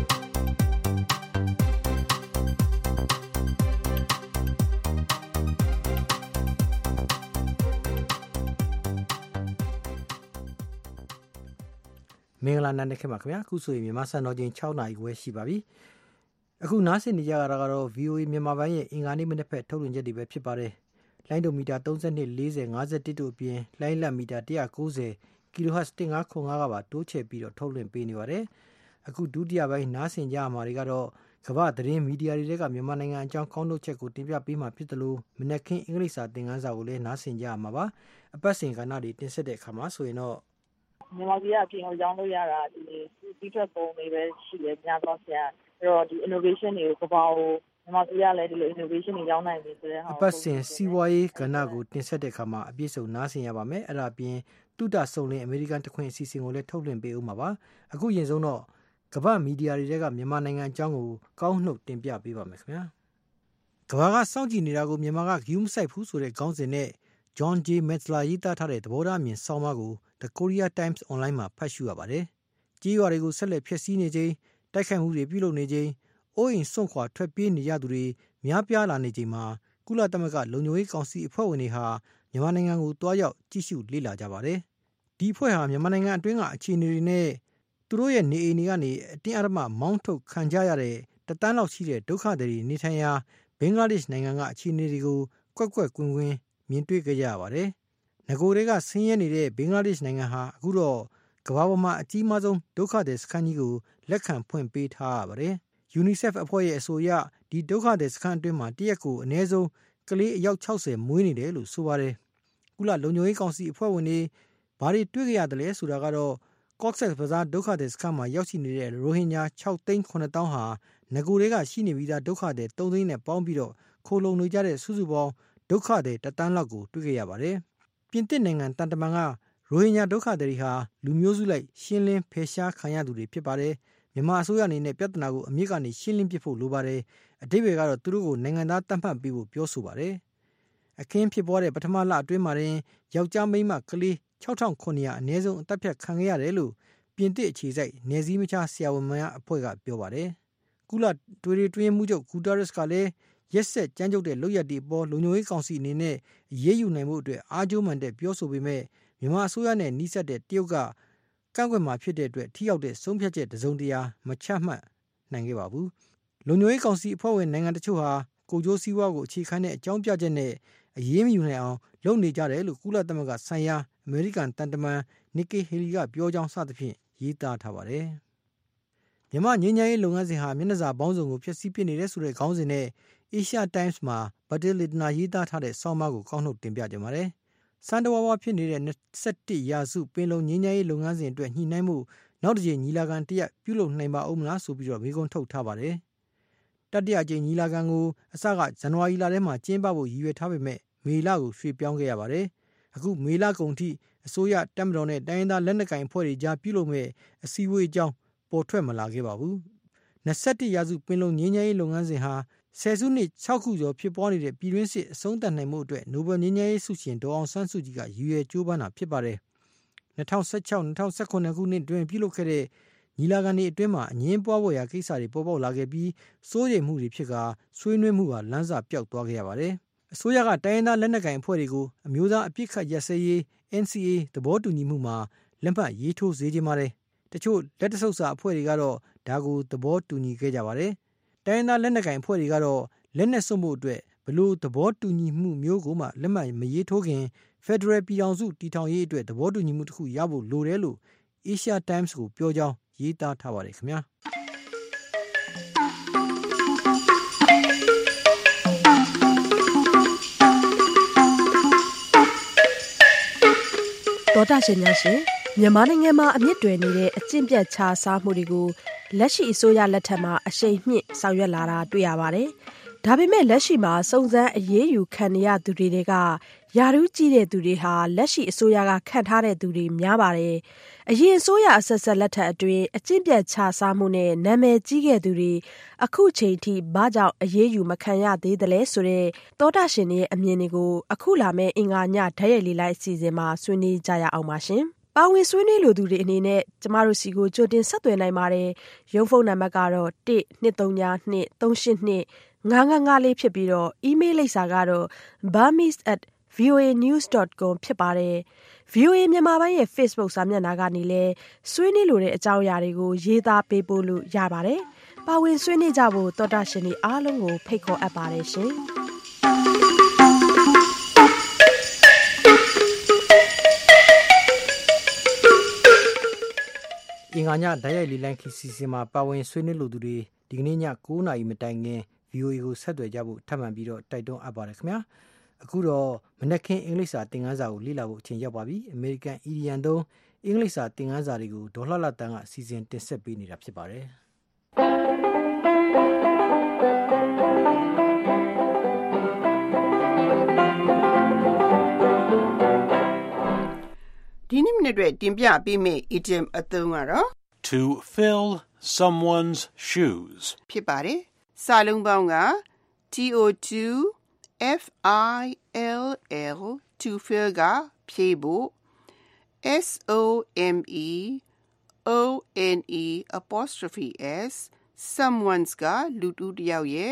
မင်္ဂလာနံနက်ခင်းပါခင်ဗျာအခုဆိုရင်မြန်မာစံတော်ချိန်6 နာရီခွဲရှိပါပြီအခုနားဆင်နေကြရတာကတော့ VOA မြန်မာပိုင်းရဲ့အင်္ဂါနေ့မနေ့ဖက်ထုတ်လွှင့်ချက်တွေပဲဖြစ်ပါတယ်လိုင်းဒိုမီတာ32 40 51တို့အပြင်လိုင်းလက်မီတာ190 kHz 1505ကပါတိုးချဲ့ပြီးတော့ထုတ်လွှင့်ပေးနေပါတယ်အခုဒုတိယပိုင်းနားဆင်ကြရမှာတွေကတော့ကမ္ဘာသတင်းမီဒီယာတွေကမြန်မာနိုင်ငံအကြောင်းကောင်းထုတ်ချက်ကိုတင်ပြပေးမှာဖြစ်တယ်လို့မနက်ခင်းအင်္ဂလိပ်စာသင်ခန်းစာကိုလည်းနားဆင်ကြရမှာပါအပတ်စဉ်ကဏ္ဍတွေတင်ဆက်တဲ့အခါမှာဆိုရင်တော့မြန်မာပြည်ကအပြင်ကိုရောင်းလို့ရတာဒီထွက်ပုံတွေပဲရှိတယ်များသောဆရာအဲ့တော့ဒီ innovation တွေကိုကမ္ဘာကိုမြန်မာပြည်ကလည်းဒီလို innovation တွေရောင်းနိုင်ပြီဆိုတဲ့ဟာအပတ်စဉ်စီးပွားရေးကဏ္ဍကိုတင်ဆက်တဲ့အခါမှာအပြည့်စုံနားဆင်ရပါမယ်အဲ့ဒါအပြင်တုဒ္ဒဆုံလင်းအမေရိကန်တခွင်အစီအစဉ်ကိုလည်းထုတ်လွှင့်ပေးဦးမှာပါအခုရင်ဆုံးတော့ကမ္ဘာမီဒီယာတွေကမြန်မာနိုင်ငံအကြောင်းကိုကောင်းနှုတ်တင်ပြပေးပါမယ်ခင်ဗျာကမ္ဘာကစောင့်ကြည့်နေတာကိုမြန်မာကဂရုမစိုက်ဘူးဆိုတဲ့ခေါင်းစဉ်နဲ့ John J. Metzler ရေးသားထားတဲ့သဘောထားအမြင်ဆောင်းပါးကို The Korea Times Online မှာဖတ်ရှုရပါတယ်။ကြေးရွာတွေကိုဆက်လက်ဖျက်ဆီးနေခြင်းတိုက်ခိုက်မှုတွေပြုလုပ်နေခြင်းအိုးအိမ်စွန့်ခွာထွက်ပြေးနေရသူတွေများပြားလာနေခြင်းမှာကုလသမဂ္ဂလုံခြုံရေးကောင်စီအဖွဲ့ဝင်တွေဟာမြန်မာနိုင်ငံကိုတွားရောက်ကြည့်ရှုလေ့လာကြပါတယ်။ဒီအဖွဲ့ဟာမြန်မာနိုင်ငံအတွင်းကအခြေအနေတွေနဲ့သူတို့ရဲ့နေအိမ်တွေကနေအတင်းအဓမ္မမောင်းထုတ်ခံကြရတဲ့တသန်းလောက်ရှိတဲ့ဒုက္ခသည်တွေနေထိုင်ရာဘင်္ဂလားဒေ့ရှ်နိုင်ငံကအခြေအနေတွေကိုကွက်ကွက်ကွင်းကွင်းမြင်တွေ့ကြရပါတယ်။ငကိုတွေကဆင်းရဲနေတဲ့ဘင်္ဂလားဒေ့ရှ်နိုင်ငံဟာအခုတော့ကမ္ဘာပေါ်မှာအကြီးမားဆုံးဒုက္ခသည်စခန်းကြီးကိုလက်ခံဖွင့်ပေးထားရပါတယ်။ UNICEF အဖွဲ့ရဲ့အဆိုအရဒီဒုက္ခသည်စခန်းအတွင်းမှာတရက်ကိုအနည်းဆုံးကလေးအယောက်60မွေးနေတယ်လို့ဆိုပါတယ်။ကုလလုံခြုံရေးကောင်စီအဖွဲ့ဝင်တွေဘာတွေတွေ့ကြရတယ်လဲဆိုတာကတော့ Cox's Bazar ဒုက္ခသည်စခန်းမှာရောက်ရှိနေတဲ့ရိုဟင်ဂျာ6,900,000ဟာငကိုတွေကရှိနေပြီးသားဒုက္ခသည်3သိန်းနဲ့ပေါင်းပြီးတော့ခိုလုံနေကြတဲ့စုစုပေါင်းဒုက္ခသည်1သန်းလောက်ကိုတွေ့ကြရပါတယ်။ပြင်သစ်နိုင်ငံတန်တမန်ကရိုဟင်ဂျာဒုက္ခသည်တွေဟာလူမျိုးစုလိုက်ရှင်းလင်းဖယ်ရှားခံရသူတွေဖြစ်ပါတယ်။မြန်မာအစိုးရအနေနဲ့ပြဿနာကိုအမြင့်ကနေရှင်းလင်းပစ်ဖို့လိုပါတယ်။အဓိပ္ပာယ်ကတော့သူတို့ကိုနိုင်ငံသားတတ်မှတ်ပေးဖို့ပြောဆိုပါတယ်။အခင်းဖြစ်ပွားတဲ့ပထမလအတွင်းမှာတင်ယောက်ျားမိန်းမကလေး6,900အနည်းဆုံးအသက်ဖြတ်ခံခဲ့ရတယ်လို့ပြင်သစ်အခြေစိုက်နယ်စည်းမခြားဆရာဝန်များအဖွဲ့ကပြောပါတယ်။ကုလတွင်းမှုချုပ်ဂူတာရက်စ်ကလည်းရက်ဆက်ကြမ်းကြုတ်တဲ့လုပ်ရက်တွေအပေါ်လုံခြုံရေးကောင်စီအနေနဲ့ရေးယူနိုင်မှုအတွက်အားကျိုးမှန်တဲ့ပြောဆိုပေမဲ့မြန်မာအစိုးရနဲ့နှိစက်တဲ့တရုတ်ကကန့်ကွက်မှာဖြစ်တဲ့အတွက်ထိရောက်တဲ့ဆုံးဖြတ်ချက်တစုံတရာမချမှတ်နိုင်ခဲ့ပါဘူး။လုံခြုံရေးကောင်စီအဖွဲ့ဝင်နိုင်ငံတချို့ဟာကိုကျိုးစည်းဝါးကိုအခြေခံတဲ့အကြောင်းပြချက်နဲ့အရေးမယူနိုင်အောင်လုပ်နေကြတယ်လို့ကုလသမဂ္ဂဆိုင်ရာအမေရိကန်တန်တမန်နီကီဟီလီကပြောကြောင်းစသဖြင့်ရေးသားထားပါတယ်။မြန်မာငြိမ်းချမ်းရေးလုပ်ငန်းစဉ်ဟာမျက်နှာစာပေါင်းစုံကိုဖျက်ဆီးပစ်နေတဲ့ဆိုတဲ့ခေါင်းစဉ်နဲ့Asia Times မှာဗတ်တယ်လီဒနာရေးသားထားတဲ့ဆောင်းပါးကိုကောက်နှုတ်တင်ပြကြပါမယ်။စံတဝါဝါဖြစ်နေတဲ့21ရာစုပင်လုံငြိမ်းချမ်းရေးလုပ်ငန်းစဉ်အတွက်ညှိနှိုင်းမှုနောက်တစ်ကြိမ်ညီလာခံတရက်ပြုလုပ်နိုင်ပါဦးမလားဆိုပြီးတော့မေးခွန်းထုတ်ထားပါတယ်။တတိယအကြိမ်ညီလာခံကိုအစကဇန်နဝါရီလထဲမှာကျင်းပဖို့ရည်ရွယ်ထားပေမဲ့မေလကိုရွှေ့ပြောင်းခဲ့ရပါတယ်။အခုမေလကုန်ထိအစိုးရတပ်မတော်နဲ့တိုင်းရင်းသားလက်နက်ကိုင်အဖွဲ့တွေကြားပြုလုပ်မဲ့အစည်းအဝေးအကြောင်းပေါ်ထွက်မလာခဲ့ပါဘူး။21ရာစုပင်လုံငြိမ်းချမ်းရေးလုပ်ငန်းစဉ်ဟာဆယ်စုနှစ်6ခုကျော်ဖြစ်ပွားနေတဲ့ပြည်တွင်းစစ်အဆုံးသတ်နိုင်မှုအတွက်နိုဘယ်ငြိမ်းချမ်းရေးဆုရှင်ဒေါ်အောင်ဆန်းစုကြည်ကရည်ရွယ်ကြိုးပမ်းတာဖြစ်ပါတယ်။2016-2018ခုနှစ်တွင်ပြုလုပ်ခဲ့တဲ့ညီလာခံအတွင်းမှာအငင်းပွားပေါ်ရာကိစ္စတွေပေါ်ပေါက်လာခဲ့ပြီးစိုးရိမ်မှုတွေဖြစ်ကာဆွေးနွေးမှုဟာလမ်းစာပျောက်သွားခဲ့ရပါတယ်။အစိုးရကတိုင်းရင်းသားလက်နက်ကိုင်အဖွဲ့တွေကိုအမျိုးသားအပြစ်ခတ်ရပ်စဲရေး NCA သဘောတူညီမှုမှာလက်မှတ်ရေးထိုးစေချင်ပါတယ်။တချို့လက်တဆုပ်စာအဖွဲ့တွေကတော့ဒါကိုသဘောတူညီခဲ့ကြပါတယ်။တိုင်းရင်းသားလက်နက်ကိုင်အဖွဲ့တွေကတော့လက်နက်စွန့်ဖို့အတွက်ဘလို့သဘောတူညီမှုမျိုးကိုမှလက်မှတ်မရေးထိုးခင်ဖက်ဒရယ်ပြည်ထောင်စုတည်ထောင်ရေးအတွက်သဘောတူညီမှုတစ်ခုရဖို့လိုတယ်လို့ Asia Times ကိုပြောကြောင်းရေးသားထားပါတယ်ခင်ဗျာတော်တာရှင်များရှင်မြန်မာနိုင်ငံမှာအမြင့်တွယ်နေတဲ့အကျင့်ပြတ်ခြားစားမှုတွေကိုလက်ရှိအစိုးရလက်ထက်မှာအရှိန်မြင့်ဆောင်ရွက်လာတာတွေ့ရပါတယ်။ဒါပေမဲ့လက်ရှိမှာစုံစမ်းအရေးယူခံရသူတွေကယာရုကြီးတဲ့သူတွေဟာလက်ရှိအစိုးရကခန့်ထားတဲ့သူတွေများပါတယ်။အရင်အစိုးရအဆက်ဆက်လက်ထက်အတွင်းအကျင့်ပြတ်ခြားစားမှုနဲ့နာမည်ကြီးခဲ့သူတွေအခုချိန်ထိဘာကြောင့်အရေးယူမခံရသေးသလဲဆိုတဲ့သောတာရှင်ရဲ့အမြင်တွေကိုအခုလာမယ့်အင်္ဂါညဓာတ်ရိုက်လေးလိုက်အစီအစဉ်မှာဆွေးနွေးကြရအောင်ပါရှင်။ပါဝင်ဆွေးနွေးလိုသူတွေအနေနဲ့ကျမတို့စီကိုကြိုတင်ဆက်သွယ်နိုင်ပါတယ်။ရုံးဖုန်းနံပါတ်ကတော့ 1-232-382-5554 ဖြစ်ပြီးတော့အီးမေးလ်လိပ်စာကတော့ burmese@voanews.com ဖြစ်ပါတယ်။ VOA မြန်မာပိုင်းရဲ့ Facebook စာမျက်နှာကနေလည်းဆွေးနွေးလိုတဲ့အကြောင်းအရာတွေကိုရေးသားပေးပို့လို့ရပါတယ်။ပါဝင်ဆွေးနွေးကြဖို့သောတာရှင်တွေအားလုံးကိုဖိတ်ခေါ်အပ်ပါတယ်ရှင်။အင်္ဂါညဓာတ်ရိုက်လေးလိုင်းခီစီစဉ်မှာပါဝင်ဆွေးနွေးလိုသူတွေဒီကနေ့ည9:00 နာရီမတိုင်ခင် VOA ကိုဆက်သွယ်ကြဖို့ထပ်မံပြီးတော့တိုက်တွန်းအပ်ပါတယ်ခင်ဗျာအခုတော့မနက်ခင်းအင်္ဂလိပ်စာသင်ခန်းစာကိုလေ့လာဖို့အချိန်ရောက်ပါပြီအမေရိကန်အီဒီယံသုံးအင်္ဂလိပ်စာသင်ခန်းစာတွေကိုဒေါ်လှလှတန်းကစီစဉ်တင်ဆက်ပေးနေတာဖြစ်ပါတယ်ဒီနေ့မနေ့အတွက်တင်ပြပေးမယ့် idiom အသုံးကတော့ to fill someone's shoes ဖြစ်ပါတယ်စာလုံးပေါင်းက to to fill ကဖြည့်ဖို့ someone's someone's ကလူတူတစ်ယောက်ရဲ့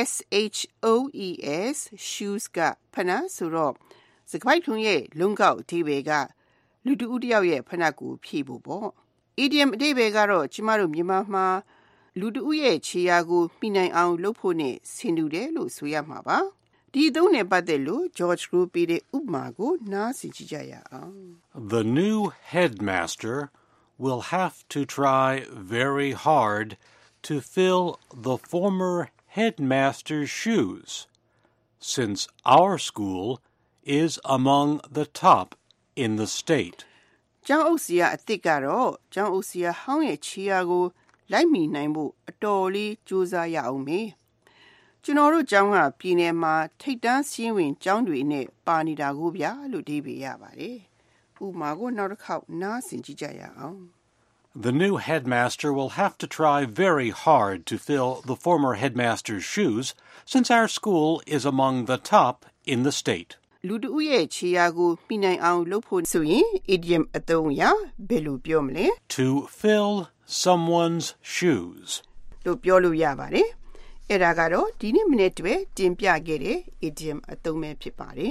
shoes ကဖနက်ဆိုတော့စကားပိုက်ထုံးရဲ့လုံးကောက်အဓိပ္ပာယ်ကလူတူတစ်ယောက်ရဲ့ဖနက်ကိုဖြည့်ဖို့ပေါ့ idiom အဓိပ္ပာယ်ကတော့ကျမတို့မြန်မာမှာလူတူရဲ့ခြေရာကိုမိနိုင်အောင်လုပ်ဖို့နဲ့ဆင်တူတယ်လို့ဆိုရမှာပါဒီအသုံးနဲ့ပတ်သက်လို့ George ကိုပေးတဲ့ဥပမာကိုနားဆင်ကြည့်ကြရအောင် The new headmaster will have to try very hard to fill the former headmaster's shoes since our school is among the top in the state ကျောင်းအုပ်ဆရာအသစ်ကတော့ကျောင်းအုပ်ဆရာဟောင်းရဲ့ခြေရာကိုလိုက်မိနိုင်ဖို့အတော်လေးကြိုးစားရအောင်မေကျွန်တော်တို့ကျောင်းကပြည်နယ်မှာထိပ်တန်းစီးဝင်ကျောင်းတွေနဲ့ပါနေတာကိုဗျာလို့အဓိပ္ပာယ်ရပါတယ်ဥပမာကိုနောက်တစ်ခေါက်နားဆင်ကြည့်ကြရအောင် The new headmaster will have to try very hard to fill the former headmaster's shoes since our school is among the top in the state. လူတူရဲ့ခြေရာကိုမိနိုင်အောင်လုပ်ဖို့ဆိုရင် idiom အသုံးအရဘယ်လိုပြောမလဲ To fill someone's shoes လို့ပြောလို့ရပါတယ်အဲ့ဒါကတော့ဒီနေ့မနေ့တည်းတင်ပြခဲ့တဲ့ idiom အသုံးပဲဖြစ်ပါတယ်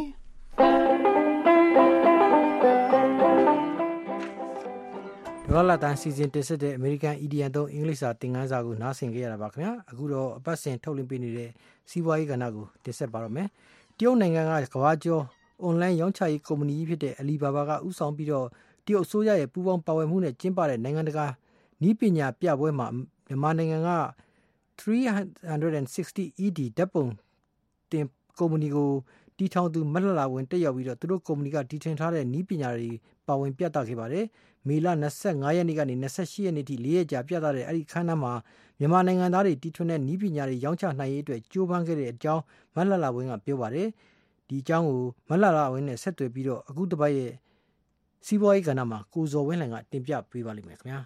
ဒေါ်လာတန်စီစဉ်တင်ဆက်တဲ့အမေရိကန် EDN သုံးအင်္ဂလိပ်စာသင်ခန်းစာကိုနားဆင်ကြရတာပါခင်ဗျာအခုတော့အပတ်စဉ်ထုတ်လွှင့်ပေးနေတဲ့စီးပွားရေးကဏ္ဍကိုတင်ဆက်ပါတော့မယ်တရုတ်နိုင်ငံကကမ္ဘာကျော်အွန်လိုင်းရောင်းချရေးကုမ္ပဏီကြီးဖြစ်တဲ့ Alibaba ကဥဆောင်ပြီးတော့တရုတ်အစိုးရရဲ့ပူးပေါင်းပါဝင်မှုနဲ့ကျင်းပတဲ့နိုင်ငံတကာနည်းပညာပြပွဲမှာမြန်မာနိုင်ငံက360 ED ဓာတ်ပုံတင်ကုမ္ပဏီကိုတီထောင်သူမလှလာဝင်တက်ရောက်ပြီးတော့သူတို့ကုမ္ပဏီကတီထွင်ထားတဲ့နည်းပညာတွေပါဝင်ပြသခဲ့ပါတယ်မေလ25ရက်နေ့ကနေ28ရက်နေ့ထိ4ရက်ကြာပြသတဲ့အဲ့ဒီခန်းနားမှာမြန်မာနိုင်ငံသားတွေတီထွင်တဲ့နည်းပညာတွေရောင်းချနိုင်ရေးအတွက်ကြိုးပမ်းခဲ့တဲ့အကြောင်းမလှလာဝင်ကပြောပါတယ်ဒီအကြောင်းကိုမလှလာဝင်နဲ့ဆက်သွယ်ပြီးတော့အခုတစ်ပတ်ရဲ့စီးပွားရေးကဏ္ဍမှာကိုဇော်ဝင်းလှိုင်ကတင်ပြပေးပါလိမ့်မယ်ခင်ဗျာ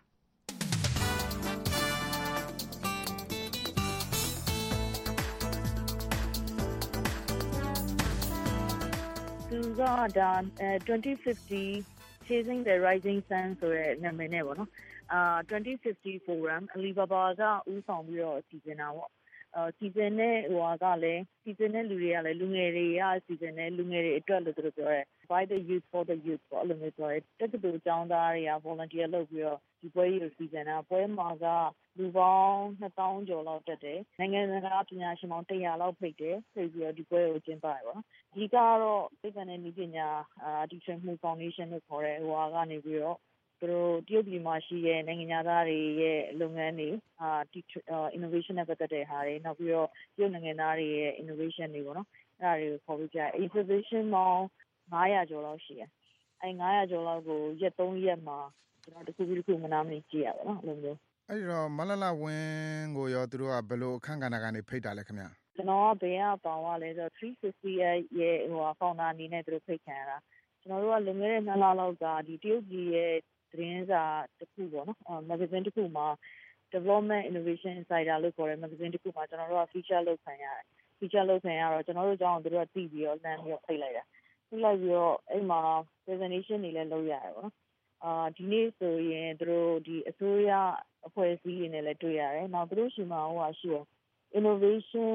သူကဒါ2050 Chasing the Rising Sun ဆိုတဲ့နာမည်နဲ့ပေါ့နော်2050 Forum Alibaba ကဦးဆောင်ပြီးတော့စီစဉ်တာပေါ့စီစဉ်တဲ့ကလည်းစီစဉ်တဲ့လူတွေကလည်းလူငယ်တွေကစီစဉ်တဲ့လူငယ်တွေအတွက်လို့သူတို့ပြောရဲ By the youth for the youth ပေါ့အဲ့လိုမျိုးပြောရဲတက္ကသိုလ်ကျောင်းသားတွေက volunteer လုပ်ပြီးတော့ဒီပွဲကြီးကိုစီစဉ်တာပွဲမှာကလူပေါင်း2000ကျော်လောက်တက်တယ်နိုင်ငံတကာပညာရှင်ပေါင်း100လောက်ဖိတ်တယ်ဖိတ်ပြီးတော့ဒီပွဲကိုကျင်းပရပါတော့ဒီကတော့သိပ္ပံနဲ့နည်းပညာတီထွင်မှု foundation လို့ခေါ်တဲ့ကနေပြီးတော့သူတို့တရုတ်ပြည်မှာရှိတဲ့နိုင်ငံသားတွေရဲ့လုပ်ငန်းတွေinnovation နဲ့ပတ်သက်တဲ့ဟာတွေနောက်ပြီးတော့တရုတ်နိုင်ငံသားတွေရဲ့ innovation တွေပေါ့နော်အဲ့ဒါတွေကိုခေါ်ပြီးကြ exhibition ပေါင်း900ကျော်လောက်ရှိတယ်အဲ့900ကျော်လောက်ကိုရက်3ရက်မှာကျွန်တော်တစ်ခုပြီးတစ်ခုမနာမနေကြည့်ရပါတော့အဲ့လိုမျိုးအဲ့ဒီတော့မလလဝင်းကိုရောသူတို့ကဘယ်လိုအခန့်ကဏ္ဍကနေဖိတ်တာလဲခင်ဗျကျွန်တော်ကဘယ်ကပေါင်ရလဲဆိုတော့350ရဲ့founder အနေနဲ့သူတို့ဖိတ်ခံရတာကျွန်တော်တို့ကလွန်ခဲ့တဲ့2လလောက်ကဒီတရုတ်ပြည်ရဲ့သတင်းစာတစ်ခုပေါ့နော် magazine တစ်ခုမှာ development innovation insider လို့ခေါ်တဲ့ magazine တစ်ခုမှာကျွန်တော်တို့က feature လုပ်ခံရတယ် feature လုပ်ခံရတော့ကျွန်တော်တို့အကြောင်းကိုသူတို့ကသိပြီးတော့လမ်းပြီးတော့ဖိတ်လိုက်တာဖိတ်လိုက်ပြီးတော့အဲ့မှာ presentation တွေလည်းလုပ်ရတယ်ပေါ့နော်ဒီနေ့ဆိုရင်သူတို့ဒီအစိုးရအဖွဲ့အစည်းတွေနဲ့လည်းတွေ့ရတယ်။နောက်သူတို့ရှိမှာရှိရ innovation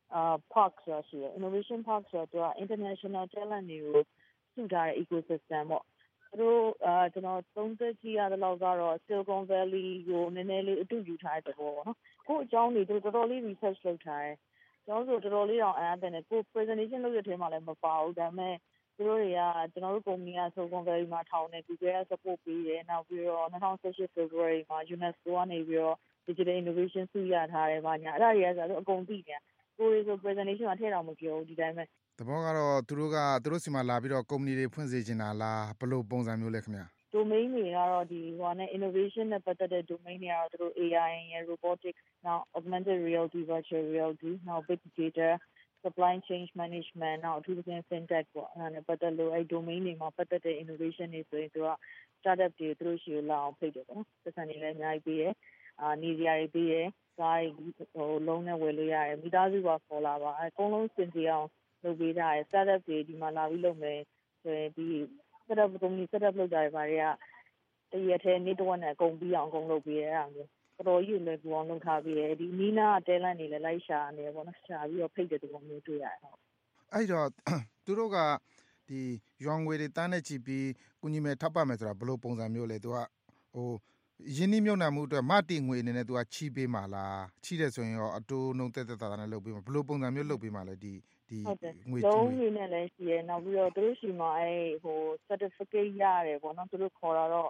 park ဆိုတာရှိရ innovation park ဆိုတာသူက international talent တွေကိုစုထားတဲ့ ecosystem ပေါ့။သူတို့ကျွန်တော်သုံးသပ်ကြည့်ရတဲ့လောက်ကတော့ Silicon Valley ကိုနည်းနည်းလေးအတူယူထားတဲ့သဘောပေါ့နော်။ကိုယ့်အကြောင်းတွေသူတို့တော်တော်လေး research လုပ်ထားတယ်။ကျွန်တော်တို့တော်တော်လေးတောင်အားတဲ့နဲ့ကို presentation လုပ်တဲ့ထဲမှာလည်းမပါဘူး။ဒါပေမဲ့သူတို့တွေကကျွန်တော်တို့ကုမ္ပဏီက Silicon Valley မှာထောင်တယ် Google က support ပေးတယ်။နောက်ပြီးတော့2018 February မှာ UNESCO ကနေပြီးတော့ Digital Innovation ဆုရထားတယ်။ဘာညာအဲ့ဒါတွေကဆိုတော့အကုန်သိနေတာ။ကိုယ်ဆို presentation မှာထည့်တော့မပြောဘူးဒီတိုင်းပဲသဘောကတော့သူတို့စီမှာလာပြီးတော့ကုမ္ပဏီတွေဖွင့်စေချင်တာလားဘယ်လိုပုံစံမျိုးလဲခင်ဗျာ domain တွေကတော့ဒီနဲ့ innovation နဲ့ပတ်သက်တဲ့ domain တွေကတော့သူတို့ AI ရယ် robotics နောက် augmented reality virtual reality နောက် big data supply chain management နောက်အထူးသဖြင့် fintech ပေါ့အဲ့ဒါနဲ့ပတ်သက်လို့အဲ့ domain တွေမှာပတ်သက်တဲ့ innovation တွေဆိုရင်သူက startup တွေသူတို့ရှိကိုလာအောင်ဖိတ်တယ်ပေါ့နော်သက်ဆိုင်တွေလည်းအများကြီးပေးရနေစရာတွေပေးရကားလုံးနဲ့ဝယ်လို့ရတယ်မိသားစုပါခေါ်လာပါအကုန်လုံးစင်ကြယ်အောင်လုပ်ပေးထားတယ် startup တွေဒီမှာလာပြီးလုပ်မယ်ဆိုရင်ဒီ setup ကုမ္ပဏီ setup လုပ်ကြတယ်ဗါတွေကတရက်ထဲနေ့တစ်ဝက်နဲ့အကုန်ပြီးအောင်အကုန်လုပ်ပေးရအဲ့ဒါမျိုးတော်တော်ကြီးလည်းပူအောင်လုပ်ထားပေးတယ်ဒီနီးနားတဲလန့်တွေလည်းလိုက်ရှာနေပေါ့နော်ရှာပြီးတော့ဖိတ်တဲ့ပုံမျိုးတွေ့ရတယ်ဟုတ်အဲ့တော့သူတို့ကဒီရွာငွေတွေတန်းနဲ့ချီပြီးကုညီမဲ့ထောက်ပံ့မယ်ဆိုတာဘယ်လိုပုံစံမျိုးလဲသူကရင်းနှီးမြှုပ်နှံမှုအတွက်မတည်ငွေအနေနဲ့သူကချီးပေးမှာလားချီးတယ်ဆိုရင်ရောအတိုးနှုန်းတက်တာနဲ့လုပ်ပေးမှာဘယ်လိုပုံစံမျိုးလုပ်ပေးမှာလဲဒီငွေလုံးရင်းနဲ့လည်းရှိရနောက်ပြီးတော့သူတို့ရှိမှာcertificate ရတယ်ပေါ့နော်သူတို့ခေါ်တာတော့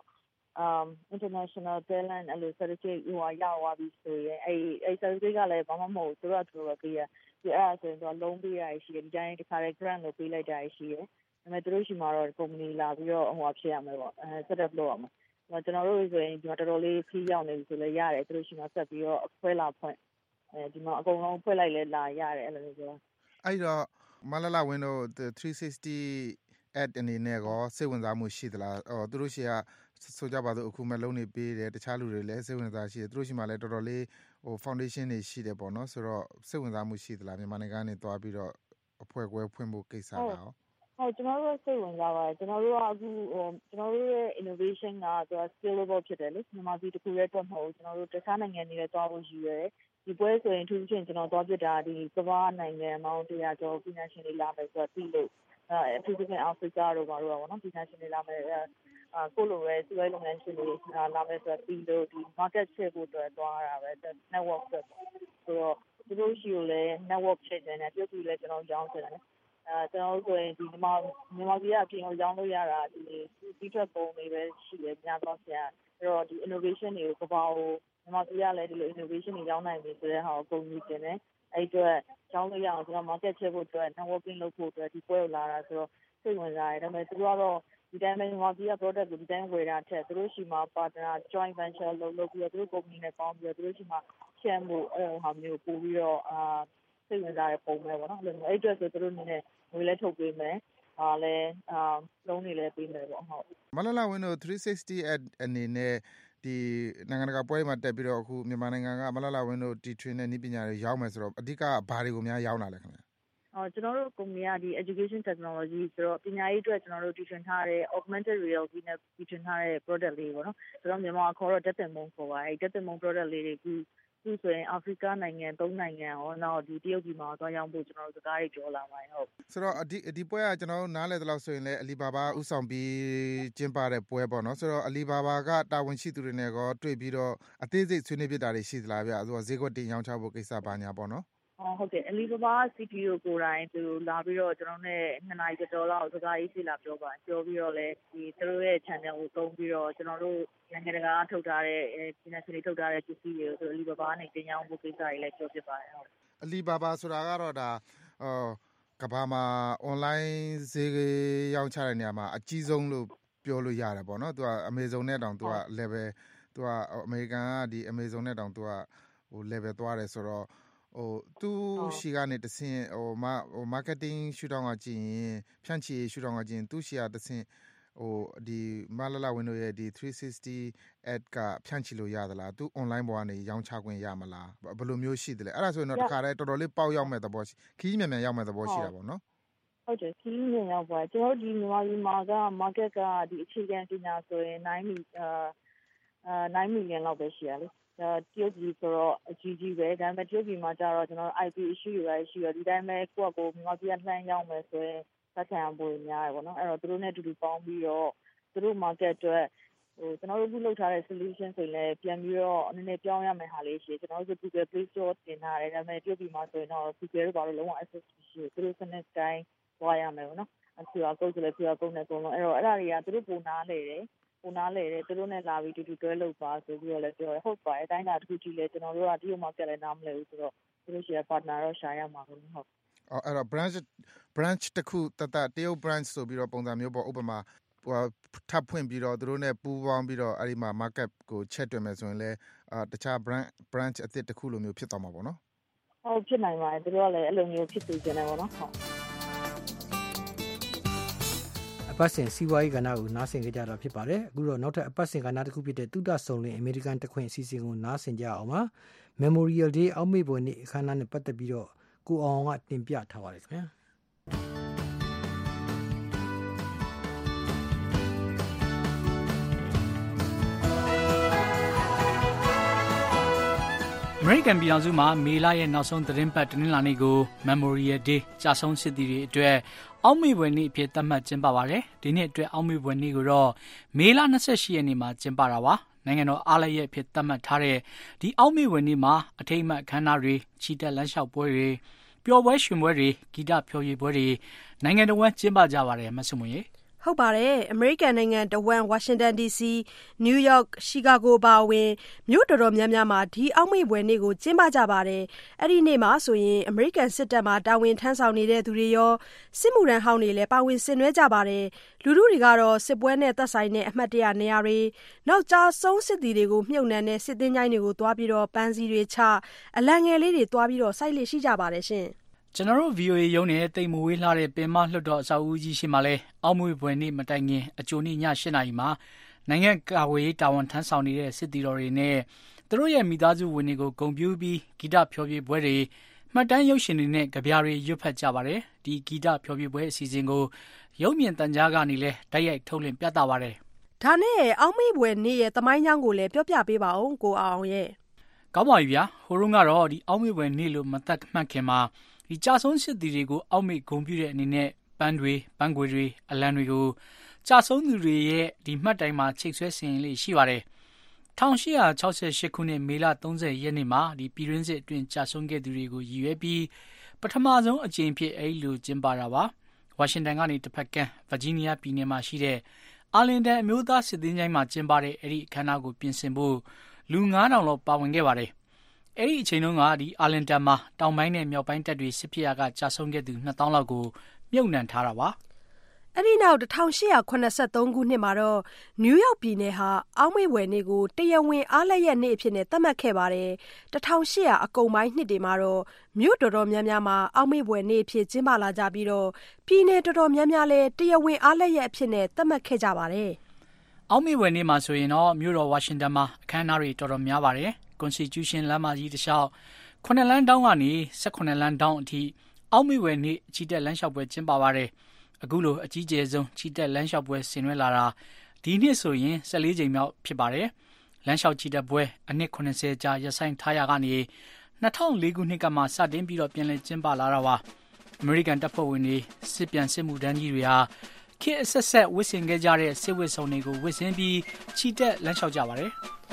international talent အဲ့လို certificate ရသွားပြီဆိုရင်အဲ့ certificate ကလည်းဘာမှမဟုတ်သူတို့ကပေးရဒီအဲ့ဒါဆိုရင်တော့လုံးပေးရရှိတယ်ဒီတိုင်းတစ်ခါလေ grant လို့ပေးလိုက်တာရှိတယ်ဒါပေမဲ့သူတို့ရှိမှာတော့ကုမ္ပဏီလာပြီးတော့ဖြစ်ရမယ်ပေါ့set up လုပ်ရမှာကျွန်တော်တို့ဆိုရင်ဒီမှာတော်တော်လေးဖြီးရောက်နေပြီဆိုလည်းရတယ်သူတို့ရှိမှာဆက်ပြီးတော့အခွဲလာဖွင့်ဒီမှာအကုန်လုံးဖွင့်လိုက်လဲလာရတယ်အဲ့လိုမျိုးပြောအဲ့တော့မလလဝင်းတို့360 ad အနေနဲ့ကောစိတ်ဝင်စားမှုရှိသလားသူတို့ရှိကဆိုကြပါစို့အခုမဲ့လုံးနေပေးတယ်တခြားလူတွေလည်းစိတ်ဝင်စားရှိတယ်သူတို့ရှိမှလည်းတော်တော်လေးfoundation တွေရှိတယ်ပေါ့နော်ဆိုတော့စိတ်ဝင်စားမှုရှိသလားမြန်မာနိုင်ငံကနေသွားပြီးတော့အဖွဲ့ကွဲဖွင့်ဖို့ကိစ္စလားဟုတ်ကျွန်တော်တို့စိတ်ဝင်စားပါတယ်ကျွန်တော်တို့ကအခုကျွန်တော်တို့ရဲ့ innovation ကသူက scalable ဖြစ်တယ်လေမြန်မာပြည်တစ်ခုတည်းတော့မဟုတ်ဘူးကျွန်တော်တို့တခြားနိုင်ငံတွေလည်းသွားဖို့ရှိရတယ်ဒီပွဲဆိုရင်သူချင်းကျွန်တော်သွားပြတာဒီကမ္ဘာနိုင်ငံပေါင်း100ကျော် financial တွေလာမယ်ဆိုတော့ပြီးလို့အထူးသဖြင့် Africa တို့ဘာလို့ပေါ့နော် financial တွေလာမယ်ကိုလိုပဲစီးပွားရေးလုပ်ငန်းရှင်တွေလာမယ်ဆိုတော့ပြီးလို့ဒီ market share ကိုတော့သွားရတာပဲ network ဆိုတော့သူတို့ရှိကိုလည်း network ဖြစ်နေတယ်ပြုတ်ပြီးလည်းကျွန်တော်ရောင်းချင်တယ်ကျွန်တော်ဆိုရင်ဒီမြန်မာပြည်ကအပြင်ကိုရောင်းလို့ရတာဒီထွက်ပုံတွေပဲရှိတယ်များသောဆရာအဲ့တော့ဒီ innovation တွေကိုကမ္ဘာကိုမြန်မာပြည်ကလည်းဒီလို innovation တွေရောင်းနိုင်ပြီဆိုတဲ့ဟာကိုပုံပြီးတင်တယ်အဲ့အတွက်ရောင်းလို့ရအောင်ကျွန်တော် market ချက်ဖို့အတွက် networking လုပ်ဖို့အတွက်ဒီပွဲကိုလာတာဆိုတော့စိတ်ဝင်စားတယ်ဒါပေမဲ့သူတို့ကတော့ဒီတိုင်းပဲမြန်မာပြည်က product ကိုဒီတိုင်းဝယ်တာထက်သူတို့ရှိမှာ partner joint venture လုပ်ပြီးတော့သူတို့ company နဲ့ပေါင်းပြီးတော့သူတို့ရှိမှာ share မှုအဲ့ဟာမျိုးပို့ပြီးတော့စိတ်ဝင်စားတဲ့ပုံပဲပေါ့နော်အဲ့အတွက်ဆိုသူတို့အနေနဲ့ငွေလည်းထုတ်ပေးမယ်လည်းလုံးနေလည်းပေးမယ်ပေါ့ဟုတ်မလလဝင်းတို့360 ad အနေနဲ့ဒီနိုင်ငံတကာပွဲမှာတက်ပြီးတော့အခုမြန်မာနိုင်ငံကမလလဝင်းတို့တီထွင်တဲ့နည်းပညာတွေရောက်မယ်ဆိုတော့အဓိကဘာတွေကိုများရောက်လာလဲခင်ဗျကျွန်တော်တို့ကုမ္ပဏီကဒီ education technology ဆိုတော့ပညာရေးအတွက်ကျွန်တော်တို့တီထွင်ထားတဲ့ augmented reality နဲ့တီထွင်ထားတဲ့ product လေးပေါ့နော်ဆိုတော့မြန်မာခေါ်တော့ data moon ခေါ်ပါအဲ့ data moon product လေးတွေခုဆိုရင်အာဖရိကနိုင်ငံ3နိုင်ငံရောနောက်ဒီတရုတ်ပြည်မှာသွားရောက်ဖို့ကျွန်တော်တို့စကားတွေပြောလာပါတယ်ဟုတ်ဆိုတော့ဒီပွဲကကျွန်တော်တို့နားလည်သလောက်ဆိုရင်လည်းအလီဘာဘာဥဆောင်ပြီးကျင်းပတဲ့ပွဲပေါ့နော်ဆိုတော့အလီဘာဘာကတာဝန်ရှိသူတွေနဲ့ကောတွေ့ပြီးတော့အသေးစိတ်ဆွေးနွေးပြတာတွေရှိသလားဗျဆိုတော့ဈေးကွက်တင်ရောင်းချဖို့ကိစ္စဘာညာပေါ့နော်ဟုတ်ကဲ့အလီဘာဘာ CTO ကိုယ်တိုင်သူလာပြီးတော့ကျွန်တော်နဲ့2နာရီကျော်လောက်စကားရေးစီလာပြောပါပြောပြီးတော့လည်းဒီသူတို့ရဲ့ channel ကိုသုံးပြီးတော့ကျွန်တော်တို့နိုင်ငံတကာထုတ်ထားတဲ့ financial တွေထုတ်ထားတဲ့ပစ္စည်းတွေကိုဆိုအလီဘာဘာနဲ့တင်ရောင်းဖို့ကိစ္စတွေလည်းပြောပြပါတယ်ဟုတ်အလီဘာဘာဆိုတာကတော့ဒါကဘာမှာ online ဈေးရောင်းချတဲ့နေရာမှာအကြီးဆုံးလို့ပြောလို့ရတယ်ပေါ့နော်သူက Amazon နဲ့တောင်သူက level သူကအမေရိကန်ကဒီ Amazon နဲ့တောင်သူကlevel သွားတယ်ဆိုတော့သူရှိကနေတဆင့်marketing ရှုထောင့်ကကြည့်ရင်ဖြန့်ချီရှုထောင့်ကကြည့်ရင်သူရှိကတဆင့်ဒီမလလဝင်းတို့ရဲ့ဒီ360 ad ကဖြန့်ချီလို့ရသလားသူ online ပေါ်ကနေရောင်းချခွင့်ရမလားဘယ်လိုမျိုးရှိသလဲအဲ့ဒါဆိုရင်တော့တခါတည်းတော်တော်လေးပေါက်ရောက်မဲ့သဘောခီးမြန်မြန်ရောက်မဲ့သဘောရှိတာပေါ့နော်ဟုတ်တယ်ခီးမြင်ရောက်ပါကျွန်တော်ဒီမြန်မာပြည်မှာက market ကဒီအခြေခံပညာဆိုရင်9 million လောက်ပဲရှိရလေတရုတ်ပြည်ဆိုတော့အကြီးကြီးပဲဒါပေမဲ့တရုတ်ပြည်မှာကျတော့ကျွန်တော် IP issue တွေရှိရဒီတိုင်းပဲကိုယ့်အကိုမြန်မာပြည်လှမ်းရောက်မယ်ဆိုရင်ဆက်ခံဖို့များတယ်ပေါ့နော်အဲ့တော့သူတို့နဲ့အတူတူပေါင်းပြီးတော့သူတို့ market အတွက်ကျွန်တော်တို့ခုလုပ်ထားတဲ့ solution ဆိုရင်လည်းပြန်ပြီးတော့နည်းနည်းပြောင်းရမယ်ဟာလေးရှိကျွန်တော်တို့ Google Play Store တင်ထားတယ်ဒါပေမဲ့တရုတ်ပြည်မှာဆိုရင်တော့ Google တို့ဘာလို့လုံးဝ access မရှိဘူးသူတို့စနစ်တိုင်းသွားရမယ်ပေါ့နော် QR code ဆိုလည်း QR code နဲ့ပုံလုံးအဲ့တော့အဲ့ဒါတွေကသူတို့ပုံနာလေတယ်သူတို့နဲ့လာပြီးတူတူတွဲလုပ်ပါဆိုပြီးတော့လည်းပြောတယ်ဟုတ်ပါတယ်အတိုင်းတာတစ်ခုကြည့်လဲကျွန်တော်တို့ကတရုတ် market လည်းနားမလည်ဘူးဆိုတော့သူတို့ရှိရ partner တော့ရှာရမှာပေါ့ဟုတ်အဲ့တော့ branch တစ်ခုတရုတ် branch ဆိုပြီးတော့ပုံစံမျိုးပေါ့ဥပမာထပ်ဖွင့်ပြီးတော့သူတို့နဲ့ပူးပေါင်းပြီးတော့အဲ့ဒီမှာ market ကိုချက်တွင်မယ်ဆိုရင်လည်းတခြား branch အသစ်တစ်ခုလိုမျိုးဖြစ်သွားမှာပေါ့နော်ဟုတ်ဖြစ်နိုင်ပါတယ်သူတို့ကလည်းအဲ့လိုမျိုးဖြစ်နေကြတယ်ပေါ့နော်ဟုတ်အပတ်စဉ်စီးပွားရေးကဏ္ဍကိုနားဆင်ကြကြတာဖြစ်ပါတယ်အခုတော့နောက်ထပ်အပတ်စဉ်ကဏ္ဍတစ်ခုဖြစ်တဲ့သုဒဆုံလင်အမေရိကန်တခွင်အစီအစဉ်ကိုနားဆင်ကြအောင်ပါ Memorial Day အောက်မေ့ဖွယ်နေ့အခမ်းအနားနဲ့ပတ်သက်ပြီးတော့ကိုအောင်ကတင်ပြထားပါတယ်ခင်ဗျာအမေရိကန်ပြည်ထောင်စုမှာမေလရဲ့နောက်ဆုံးသတင်းပတ်တင်းလာနေ့ကို Memorial Day ကြာဆုံးစစ်သည်တွေအတွက်အောက်မေ့ဖွယ်နေ့အဖြစ်သတ်မှတ်ကျင်းပပါတယ်။ဒီနှစ်အတွက်အောက်မေ့ဖွယ်နေ့ကိုတော့မေလ28ရက်နေ့မှာကျင်းပတာပါ။နိုင်ငံတော်အားလပ်ရက်အဖြစ်သတ်မှတ်ထားတဲ့ဒီအောက်မေ့ဖွယ်နေ့မှာအထိမ်းအမှတ်အခမ်းအနားတွေချီတက်လမ်းလျှောက်ပွဲတွေပျော်ပွဲရွှင်ပွဲတွေဂီတဖျော်ဖြေပွဲတွေနိုင်ငံတော်ဝန်ကျင်းပကြပါတယ်မဆုမွန်ရေဟုတ်ပါတယ်အမေရိကန်နိုင်ငံတဝမ်းဝါရှင်တန် DC နယူးယောက်ရှီကာဂိုပါဝင်မြို့တော်တော်များများမှာဒီအောက်မေ့ပွဲနေ့ကိုကျင်းပကြပါတယ်အဲ့ဒီနေ့မှာဆိုရင်အမေရိကန်စစ်တပ်မှာတာဝန်ထမ်းဆောင်နေတဲ့သူတွေရောစစ်မှုထမ်းဟောင်းတွေလည်းပါဝင်ဆင်နွှဲကြပါတယ်လူထုတွေကတော့စစ်ပွဲနဲ့သက်ဆိုင်တဲ့အမှတ်တရနေရာတွေနောက်ကြာဆုံးစစ်သည်တွေကိုမြှုပ်နှံတဲ့စစ်သင်္ချိုင်းတွေကိုသွားပြီးတော့ပန်းစည်းတွေချအလံငယ်လေးတွေသွားပြီးတော့စိုက်လေရှိကြပါတယ်ရှင်ကျွန်တော်တို့ VOA ရုံးနဲ့တိမ်မဝေးလှတဲ့ပင်မလွှတ်တော်အဆောက်အဦကြီးရှိမှလဲအောက်မေ့ဖွယ်နေ့မတိုင်ခင်အကြိုနေ့ည8:00 နာရီမှာနိုင်ငံကာကွယ်ရေးတာဝန်ထမ်းဆောင်နေတဲ့စစ်သည်တော်တွေနဲ့သူတို့ရဲ့မိသားစုဝင်တွေကိုဂုဏ်ပြုပြီးဂီတဖျော်ဖြေပွဲတွေမှတ်တမ်းရုပ်ရှင်တွေနဲ့ကြပြားတွေရွတ်ဖတ်ကြပါတယ်ဒီဂီတဖျော်ဖြေပွဲအစီအစဉ်ကိုရုပ်မြင်သံကြားကနေလဲတိုက်ရိုက်ထုတ်လွှင့်ပြသပါတယ်ဒါနဲ့အောက်မေ့ဖွယ်နေ့ရဲ့သမိုင်းကြောင်းကိုလည်းပြောပြပေးပါဦးကိုအောင်ရဲ့ကောင်းပါပြီဗျာဟိုတုန်းကတော့ဒီအောက်မေ့ဖွယ်နေ့လို့မသက်မှတ်ခင်မှာဒီကြာဆုံးစစ်သည်တွေကိုအောက်မေ့ဂုဏ်ပြုတဲ့အနေနဲ့ပန်းတွေပန်းခွေတွေအလံတွေကိုကြာဆုံးသူတွေရဲ့ဒီမှတ်တိုင်မှာချိတ်ဆွဲဆင်လေးရှိပါတယ်1868ခုနှစ်မေလ30ရက်နေ့မှာဒီပြည်တွင်းစစ်အတွင်းကြာဆုံးခဲ့သူတွေကိုရည်ရွယ်ပြီးပထမဆုံးအကြိမ်ဖြစ်အဲ့လိုကျင်းပတာပါဝါရှင်တန်ကနေတစ်ဖက်ကမ်းဗာဂျီးနီးယားပြည်နယ်မှာရှိတဲ့အာလင်တန်အမျိုးသားစစ်သင်္ချိုင်းမှာကျင်းပတဲ့အဲ့ဒီအခမ်းအနားကိုပြင်ဆင်ဖို့လူ9000လောက်ပါဝင်ခဲ့ပါတယ်အဲ့ဒီအချိန်တုန်းကဒီအာလင်တန်မှာတောင်ပိုင်းနဲ့မြောက်ပိုင်းတပ်တွေစစ်ဖြစ်ရာကကြာဆုံးခဲ့သူ2000လောက်ကိုမြုပ်နှံထားတာပါအဲ့ဒီနောက်1883ခုနှစ်မှာတော့နယူးယောက်ပြည်နယ်ဟာအောက်မေ့ဖွယ်နေ့ကိုတရားဝင်အားလပ်ရက်နေ့အဖြစ်နဲ့သတ်မှတ်ခဲ့ပါတယ်1800အကုန်ပိုင်းနှစ်တွေမှာတော့မြို့တော်တော်များများမှာအောက်မေ့ဖွယ်နေ့အဖြစ်ကျင်းပလာကြပြီးတော့ပြည်နယ်တော်တော်များများလည်းတရားဝင်အားလပ်ရက်အဖြစ်နဲ့သတ်မှတ်ခဲ့ကြပါတယ်အောက်မေ့ဖွယ်နေ့မှာဆိုရင်တော့မြို့တော်ဝါရှင်တန်မှာအခမ်းအနားတွေတော်တော်များပါတယ်Constitution လမ်းမကြီးတစ်လျှောက်9လမ်းတောင်းကနေ18လမ်းတောင်းအထိအောက်မေ့ဖွယ်နေ့ချီတက်လမ်းလျှောက်ပွဲကျင်းပပါတယ်အခုလိုအကြီးကျယ်ဆုံးချီတက်လမ်းလျှောက်ပွဲဆင်နွှဲလာတာဒီနှစ်ဆိုရင်14ကြိမ်မြောက်ဖြစ်ပါတယ်လမ်းလျှောက်ချီတက်ပွဲအနှစ်80ကြာရပ်ဆိုင်းထားရကနေ2004ခုနှစ်ကမှစတင်ပြီးတော့ပြန်လည်ကျင်းပလာတာပါအမေရိကန်တပ်ဖွဲ့ဝင်တွေစစ်ပြန်စစ်မှုထမ်းကြီးတွေဟာခေတ်အဆက်ဆက်ဝစ်ဆင်ခဲ့ကြတဲ့စစ်ဝတ်စုံတွေကိုဝစ်ဆင်ပြီးချီတက်လမ်းလျှောက်ကြပါတယ်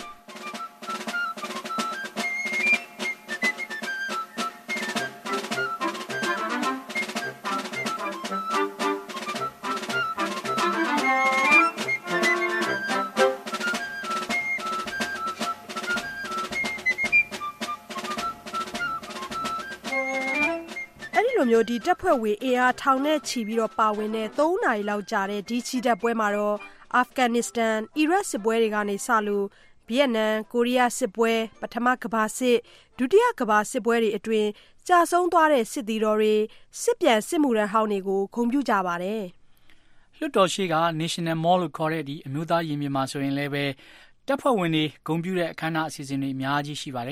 ဒီတပ်ဖွဲ့ဝင်အင်အားထောင်နဲ့ချီပြီးတော့ပါဝင်တဲ့3နာရီလောက်ကြာတဲ့ဒီချီတက်ပွဲမှာတော့အာဖဂန်နစ္စတန်အီရတ်စစ်ပွဲတွေကနေစလို့ဗီယက်နမ်ကိုရီးယားစစ်ပွဲပထမကမ္ဘာစစ်ဒုတိယကမ္ဘာစစ်ပွဲတွေအတွင်းကြာဆုံးသွားတဲ့စစ်သည်တော်တွေစစ်ပြန်စစ်မှုထမ်းဟောင်းတွေကိုဂုဏ်ပြုကြပါတယ်လွှတ်တော်ရှိက National Mall လို့ခေါ်တဲ့ဒီအမျိုးသားရင်ပြင်မှာဆိုရင်လည်းပဲတပ်ဖွဲ့ဝင်တွေဂုဏ်ပြုတဲ့အခမ်းအနားအစီအစဉ်တွေအများကြီးရှိပါတယ်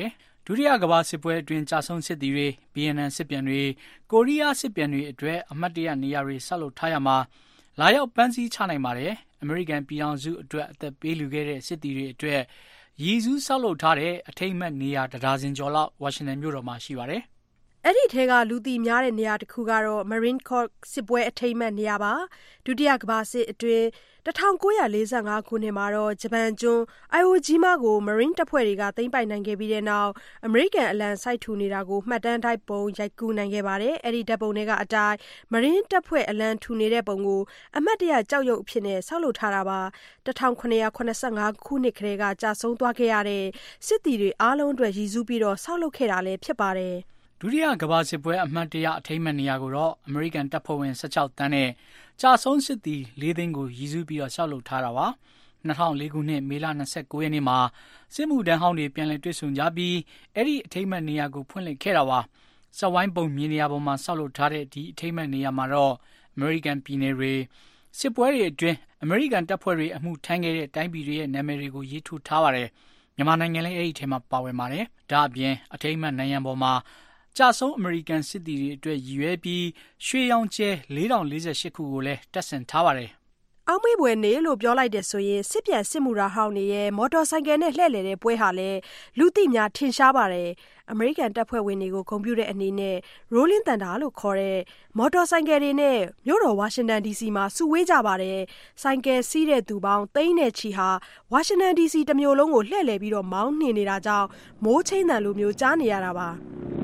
ဒုတိယကမ္ဘာစစ်ပွဲအတွင်းကြာဆုံးစစ်သည်တွေ BNN စစ်ပြန်တွေကိုရီးယားစစ်ပြန်တွေအတွက်အမှတ်တရနေရာတွေဆောက်လုပ်ထားရမှာလာရောက်ပန်းစည်းချနိုင်ပါတယ်။ အမေရိကန်ပြည်ထောင်စုအတွက်အသက်ပေးလူခဲ့တဲ့စစ်သည်တွေအတွက်ရည်စူးဆောက်လုပ်ထားတဲ့အထိမ်းအမှတ်နေရာတစ်ဒါဇင်ကျော်လောက်ဝါရှင်တန်မြို့တော်မှာရှိပါတယ်။အဲ့ဒီထဲကလူသိများတဲ့နေရာတစ်ခုကတော့ Marine Corps စစ်ပွဲအထိမ်းအမှတ်နေရာပါ။ဒုတိယကမ္ဘာစစ်အတွင်း1945 ခုနှစ်မှာတော့ဂျပန်ကျွန်း Iwo Jima ကို Marine တပ်ဖွဲ့တွေကသိမ်းပိုက်နိုင်ခဲ့ပြီးတဲ့နောက်အမေရိကန်အလံစိုက်ထူနေတာကိုမှတ်တမ်းတိုက်ပုံရိုက်ကူးနိုင်ခဲ့ပါတယ်။အဲ့ဒီဓာတ်ပုံတွေကအတိုင်း Marine တပ်ဖွဲ့အလံထူနေတဲ့ပုံကိုအမှတ်တရကြောက်ရွံ့အဖြစ်နဲ့ဆောက်လုပ်ထားတာပါ။1985 ခုနှစ်ကတည်းကကြာဆုံးသွားခဲ့ရတဲ့စစ်သည်တွေအားလုံးအတွက်ရည်စူးပြီးတော့ဆောက်လုပ်ခဲ့တာလည်းဖြစ်ပါတယ်။ဒုတိယကမ္ဘာစစ်ပွဲအမှတ်တရအထိမ်းအမှတ်နေရာကိုတော့အမေရိကန်တပ်ဖွဲ့ဝင်16တန်းနဲ့ကြာဆုံးစစ်သည်4သိန်းကိုရည်စူးပြီးတော့ဆောက်လုပ်ထားတာပါ2004ခုနှစ်မေလ29ရက်နေ့မှာစစ်မှုထမ်းဟောင်းတွေပြန်လည်တွေ့ဆုံကြပြီးအဲ့ဒီအထိမ်းအမှတ်နေရာကိုဖွင့်လှစ်ခဲ့တာပါစက်ဝိုင်းပုံမြင်နေရာပေါ်မှာဆောက်လုပ်ထားတဲ့ဒီအထိမ်းအမှတ်နေရာမှာတော့အမေရိကန်ပြည်နယ်တွေစစ်ပွဲတွေအတွင်းအမေရိကန်တပ်ဖွဲ့တွေအမှုထမ်းခဲ့တဲ့တိုင်းပြည်တွေရဲ့နာမည်တွေကိုရေးထိုးထားပါတယ်မြန်မာနိုင်ငံလည်းအဲ့ဒီထဲမှာပါဝင်ပါတယ်ဒါအပြင်အထိမ်းအမှတ်နိုင်ရန်ပေါ်မှာကြာဆုံးအမေရိကန်စစ်သည်တွေအတွက်ရည်ရွယ်ပြီးရွှေရောင်ကျဲ4048ခုကိုလည်းတပ်ဆင်ထားပါတယ်။အောက်မေ့ပွဲနေလို့ပြောလိုက်တဲ့ဆိုရင်စစ်ပြန်စစ်မှုထမ်းဟောင်းတွေရဲ့မော်တော်ဆိုင်ကယ်နဲ့လှည့်လည်တဲ့ပွဲဟာလည်းလူသိများထင်ရှားပါတယ်။အမေရိကန်တပ်ဖွဲ့ဝင်တွေကိုဂုဏ်ပြုတဲ့အနေနဲ့ Rolling Thunder လို့ခေါ်တဲ့မော်တော်ဆိုင်ကယ်တွေနဲ့မြို့တော်ဝါရှင်တန် DC မှာစုဝေးကြပါတယ်။ဆိုင်ကယ်စီးတဲ့သူပေါင်းသိန်းနဲ့ချီဟာဝါရှင်တန် DC တစ်မြို့လုံးကိုလှည့်လည်ပြီးတော့မောင်းနှင်နေတာကြောင့်မိုးချင်းတန်လိုမျိုးကြားနေရတာပါ။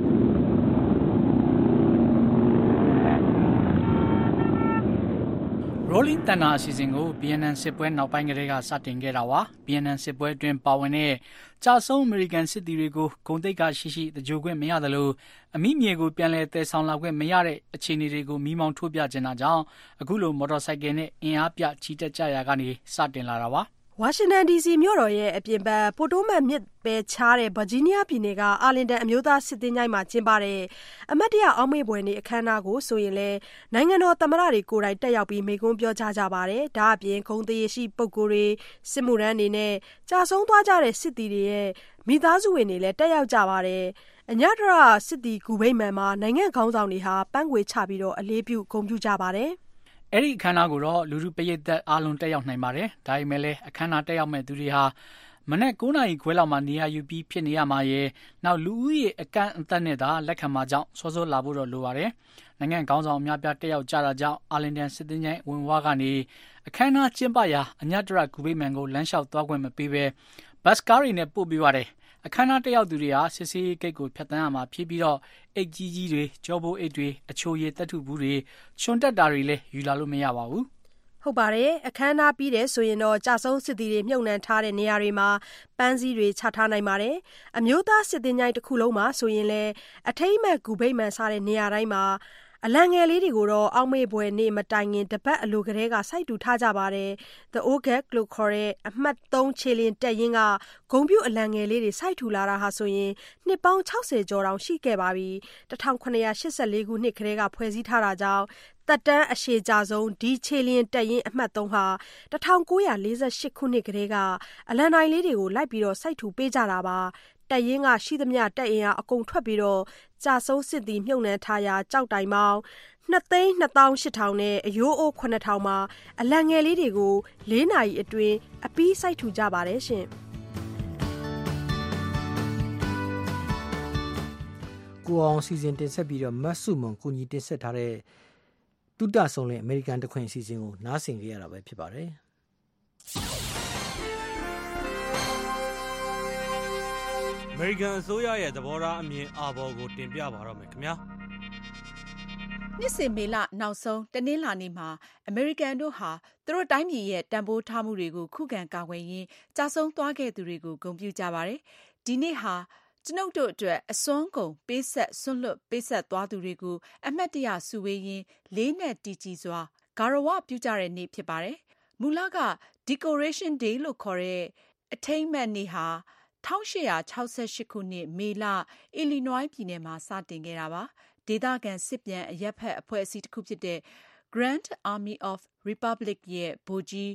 Rolling Thunder အစီအစဉ်ကို BNN စစ်ပွဲနောက်ပိုင်းကတည်းကစတင်ခဲ့တာပါ။ BNN စစ်ပွဲအတွင်းပါဝင်တဲ့ကြာဆုံးအမေရိကန်စစ်သည်တွေကိုဂုဏ်သိက္ခာရှိရှိသကြိုခွင့်မရသလိုအမိမြေကိုပြန်လည်တည်ဆောင်လာခွင့်မရတဲ့အခြေအနေတွေကိုမိမောင်းထိုးပြနေတာကြောင့်အခုလိုမော်တော်ဆိုင်ကယ်နဲ့အင်အားပြချီတက်ကြရာကနေစတင်လာတာပါ။ဝါရှင်တန် DC မြို့တော်ရဲ့အပြင်ဘက်ပိုတိုမတ်မြစ်ပဲချားတဲ့ဗာဂျီးနီးယားပြည်နယ်ကအာလင်တန်အမျိုးသားစစ်သင်္ချိုင်းမှာကျင်းပတဲ့အမတ်တရအောက်မေ့ပွဲနေ့အခမ်းအနားကိုဆိုရင်လည်းနိုင်ငံတော်သမ္မတတွေကိုယ်တိုင်တက်ရောက်ပြီးမိန့်ခွန်းပြောကြားကြပါတယ်။ဒါအပြင်ဂုဏ်သရေရှိပုဂ္ဂိုလ်တွေစစ်မှုထမ်းတွေနဲ့ကြာဆုံးသွားကြတဲ့စစ်သည်တွေရဲ့မိသားစုဝင်တွေလည်းတက်ရောက်ကြပါတယ်။အညတရစစ်သည်ဂူဗိမ္မာန်မှာနိုင်ငံခေါင်းဆောင်တွေဟာပန်းခွေချပြီးတော့အလေးပြုဂုဏ်ပြုကြပါတယ်။အဲ့ဒီအခမ်းအနားကိုတော့လူထုပရိသတ်အားလုံးတက်ရောက်နိုင်ပါတယ်။ဒါပေမဲ့လည်းအခမ်းအနားတက်ရောက်မဲ့သူတွေဟာမနက်9နာရီခွဲလောက်မှနေရာယူပြီးဖြစ်နေရမှာရဲ့နောက်လူဦးရေအကန့်အသတ်နဲ့သာလက်ခံမှာကြောင့်စောစောလာဖို့တော့လိုပါတယ်။နိုင်ငံခေါင်းဆောင်အများပြတက်ရောက်ကြတာကြောင့်အာလင်တန်စစ်သင်္ချိုင်းဝင်ဝါကနေအခမ်းအနားကျင်းပရာအညတရဂူဗိမ္မာန်ကိုလမ်းလျှောက်သွားခွင့်မပေးဘဲဘတ်စကားတွေနဲ့ပို့ပေးပါတယ်။အခမ်းအနားတက်ရောက်သူတွေဟာစစ်စေးဂိတ်ကိုဖြတ်တန်းရမှာဖြစ်ပြီးတော့အိတ်ကြီးကြီးတွေကြောဘိုးအိတ်တွေအချိုရည်တက်ထုဘူးတွေချွန်တက်တာတွေလည်းယူလာလို့မရပါဘူးဟုတ်ပါတယ်အခမ်းအနားပြီးတဲ့ဆိုရင်တော့ကြာဆုံးစစ်သည်တွေမြုပ်နှံထားတဲ့နေရာတွေမှာပန်းစည်းတွေချထားနိုင်ပါတယ်အမျိုးသားစစ်သင်္ချိုင်းတစ်ခုလုံးမှာဆိုရင်လည်းအထိမ့်အမှတ်ဂူဗိမ္မာန်စားတဲ့နေရာတိုင်းမှာအလံငယ်လေးတွေကိုတော့အောက်မေ့ပွဲနေ့မတိုင်ခင်တပတ်အလိုကလေးကစိုက်တူထားကြပါတယ်။ The Old Gag လို့ခေါ်တဲ့အမှတ်3ခြေလင်းတက်ရင်ကဂုံပြူအလံငယ်လေးတွေစိုက်ထူလာတာဟာဆိုရင်နှစ်ပေါင်း60ကျော်တောင်ရှိခဲ့ပါပြီ။1984ခုနှစ်ကလေးကဖွဲ့စည်းထားတာကြောင့်တက်တန်းအရှည်ကြဆုံးဒီခြေလင်းတက်ရင်အမှတ်3ဟာ1948ခုနှစ်ကလေးကအလံတိုင်းလေးတွေကိုလိုက်ပြီးတော့စိုက်ထူပေးကြတာပါ။တက်ရင်ကရှိသမျှတက်ရင်အကုန်ထွက်ပြီးတော့ကြာဆုံးစစ်သည်မြုပ်နှံထားရာကြောက်တိုင်ပေါင်း2,2800နဲ့အယိုးအိုး9,000မှာအလံငယ်လေးတွေကို4နာရီအတွင်းအပီးစိုက်ထူကြပါတယ်ရှင်ကိုအောင်စီစဉ်တင်ဆက်ပြီးတော့မတ်စုမွန်ကိုကြီးတင်ဆက်ထားတဲ့တုဒ္ဒဆုံးလင်အမေရိကန်တခွင်အစီအစဉ်ကိုနားဆင်ကြရတာပဲဖြစ်ပါတယ်အမေရိကန်အစိုးရရဲ့သဘောထားအမြင်အာဘော်ကိုတင်ပြပါတော့မယ်ခင်ဗျာနှစ်စဉ်မေလနောက်ဆုံးတနင်္လာနေ့မှာအမေရိကန်တို့ဟာသူတို့တိုင်းပြည်ရဲ့တန်ဖိုးထားမှုတွေကိုခုခံကာကွယ်ရင်းကြာဆုံးသွားခဲ့သူတွေကိုဂုဏ်ပြုကြပါတယ်ဒီနေ့ဟာကျွန်ုပ်တို့အတွက်အစွမ်းကုန်ပေးဆက်ဆွန့်လွတ်ပေးဆက်သွားသူတွေကိုအမှတ်တရစုဝေးရင်းလေးနဲ့တည်ကြည်စွာဂါရဝပြုကြတဲ့နေ့ဖြစ်ပါတယ်မူလက Decoration Day လို့ခေါ်တဲ့အထိမ်းအမှတ်နေ့ဟာ1868ခုနှစ်မေလအီလီနွိုင်းပြည်နယ်မှာစတင်ခဲ့တာပါဒေသခံစစ်ပြန်အရက်ဖက်အဖွဲ့အစည်းတစ်ခုဖြစ်တဲ့ Grand Army of Republic ရဲ့ဗိုလ်ကြီး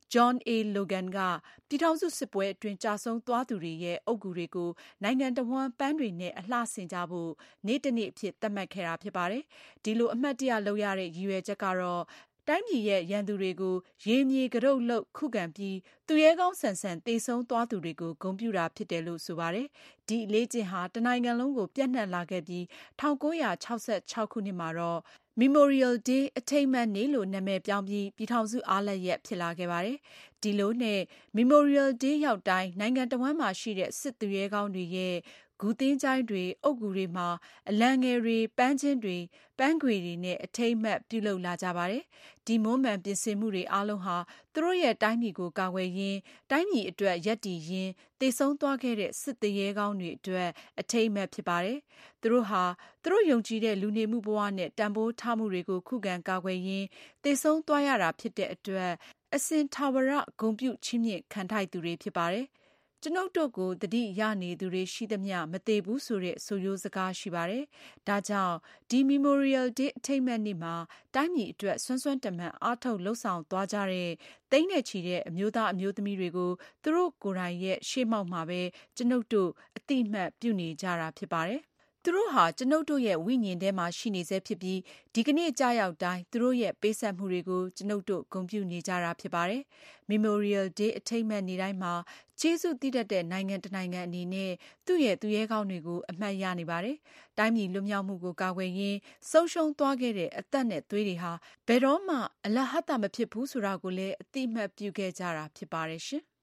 John A. Logan ကပြည်ထောင်စုစစ်ပွဲအတွင်းကြာဆုံးသွားသူတွေရဲ့အုပ်ဂူတွေကိုနိုင်ငံတော်ဝန်ပန်းတွေနဲ့အလှဆင်ကြဖို့နေ့တစ်နေ့အဖြစ်သတ်မှတ်ခဲ့တာဖြစ်ပါတယ်။ဒီလိုအမှတ်တရလုပ်ရတဲ့ရည်ရွယ်ချက်ကတော့တိုင်းပြည်ရဲ့ရန်သူတွေကိုရေမြေကရုတ်လုတ်ခုခံပြီးသူရဲကောင်းဆန်ဆန်တေဆုံးသွားသူတွေကိုဂုဏ်ပြုတာဖြစ်တယ်လို့ဆိုပါတယ်။ဒီလေ့ကျင့်ဟာတနိုင်ငံလုံးကိုပြန့်နှံ့လာခဲ့ပြီး1966ခုနှစ်မှာတော့ Memorial Day အထိမ်းအမှတ်နေ့လို့နာမည်ပြောင်းပြီးပြည်ထောင်စုအားလပ်ရက်ဖြစ်လာခဲ့ပါတယ်။ဒီလိုနဲ့ Memorial Day ရောက်တိုင်းနိုင်ငံတော်ဝန်မှာရှိတဲ့စစ်သူရဲကောင်းတွေရဲ့ဂူသင်းချိုင်းတွေအုပ်ဂူတွေမှာအလံငယ်တွေပန်းချင်းတွေပန်းခွေတွေနဲ့အထိမ်းအမှတ်ပြုလုပ်လာကြပါတယ်။ဒီမွမ်းမံပြင်ဆင်မှုတွေအားလုံးဟာသူတို့ရဲ့တိုင်းပြည်ကိုကာကွယ်ရင်းတိုင်းပြည်အတွက်ရပ်တည်ရင်းတေဆုံးသွားခဲ့တဲ့စစ်သူရဲကောင်းတွေအတွက်အထိမ်းအမှတ်ဖြစ်ပါတယ်။သူတို့ဟာသူတို့ယုံကြည်တဲ့လူနေမှုဘဝနဲ့တန်ဖိုးထားမှုတွေကိုခုခံကာကွယ်ရင်းတေဆုံးသွားရတာဖြစ်တဲ့အတွက်အစဉ်ထာဝရဂုဏ်ပြုချီးမြှင့်ခံထိုက်သူတွေဖြစ်ပါတယ်။ကျွန်ုပ်တို့ကိုတတိယနေသူတွေရှိသမျှမသေးဘူးဆိုတဲ့ဆိုရိုးစကားရှိပါတယ်။ဒါကြောင့်ဒီ Memorial Day အထိမ်းအမှတ်နေ့မှာတိုင်းပြည်အတွက်စွမ်းစွမ်းတမန်အားထုတ်လှုပ်ဆောင်သွားကြတဲ့သိန်းနဲ့ချီတဲ့အမျိုးသားအမျိုးသမီးတွေကိုသူတို့ကိုယ်တိုင်ရဲ့ရှေ့မှောက်မှာပဲကျွန်ုပ်တို့အတိအမှတ်ပြုနေကြတာဖြစ်ပါတယ်။သူတို့ဟာကျွန်ုပ်တို့ရဲ့ဝိညာဉ်ထဲမှာရှိနေစေဖြစ်ပြီးဒီကနေ့ကြာရောက်တိုင်းသူတို့ရဲ့ပေးဆက်မှုတွေကိုကျွန်ုပ်တို့ဂုဏ်ပြုနေကြတာဖြစ်ပါတယ်။ Memorial Day အထိမ်းအမှတ်နေ့တိုင်းမှာကျေးဇူးတည်တတ်တဲ့နိုင်ငံတစ်နိုင်ငံအနေနဲ့သူ့ရဲ့သူရဲကောင်းတွေကိုအမှတ်ရနေပါတယ်။တိုင်းပြည်လွတ်မြောက်မှုကိုကာကွယ်ရင်းဆုံးရှုံးသွားခဲ့တဲ့အသက်နဲ့သွေးတွေဟာဘယ်တော့မှအလဟဿမဖြစ်ဘူးဆိုတာကိုလည်းအသိအမှတ်ပြုခဲ့ကြတာဖြစ်ပါတယ်ရှင်။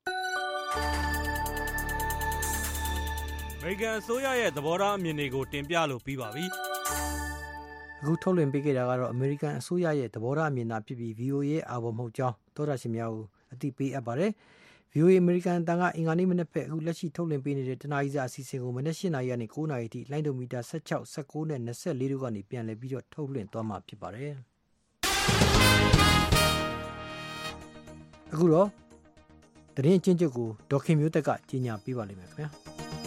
အမေရိကန်အစိုးရရဲ့သဘောထားအမြင်တွေကိုတင်ပြလို့ပြီးပါပြီ။အခုထုတ်လွှင့်ပေးခဲ့တာကတော့အမေရိကန်အစိုးရရဲ့သဘောထားအမြင်သာဖြစ်ပြီး VOA ရဲ့အာဘော်မဟုတ်ကြောင်းသောတာရှင်များကိုအသိပေးအပ်ပါတယ်။ VOA အမေရိကန်အတန်ကအင်္ဂါနေ့မနက်ဖက်အခုလက်ရှိထုတ်လွှင့်ပေးနေတဲ့တနားရီစာအစီအစဉ်ကိုမနက်၈နာရီကနေ9နာရီထိလိုင်းဒိုမီတာ16 19နဲ့24တို့ကနေပြန်လည်ပြီးတော့ထုတ်လွှင့်သွားမှာဖြစ်ပါတယ်။အခုတော့သတင်းချင်းချုပ်ကိုဒေါခင်မျိုးသက်ကကြီးညာပေးပါလိမ့်မယ်ခင်ဗျာ။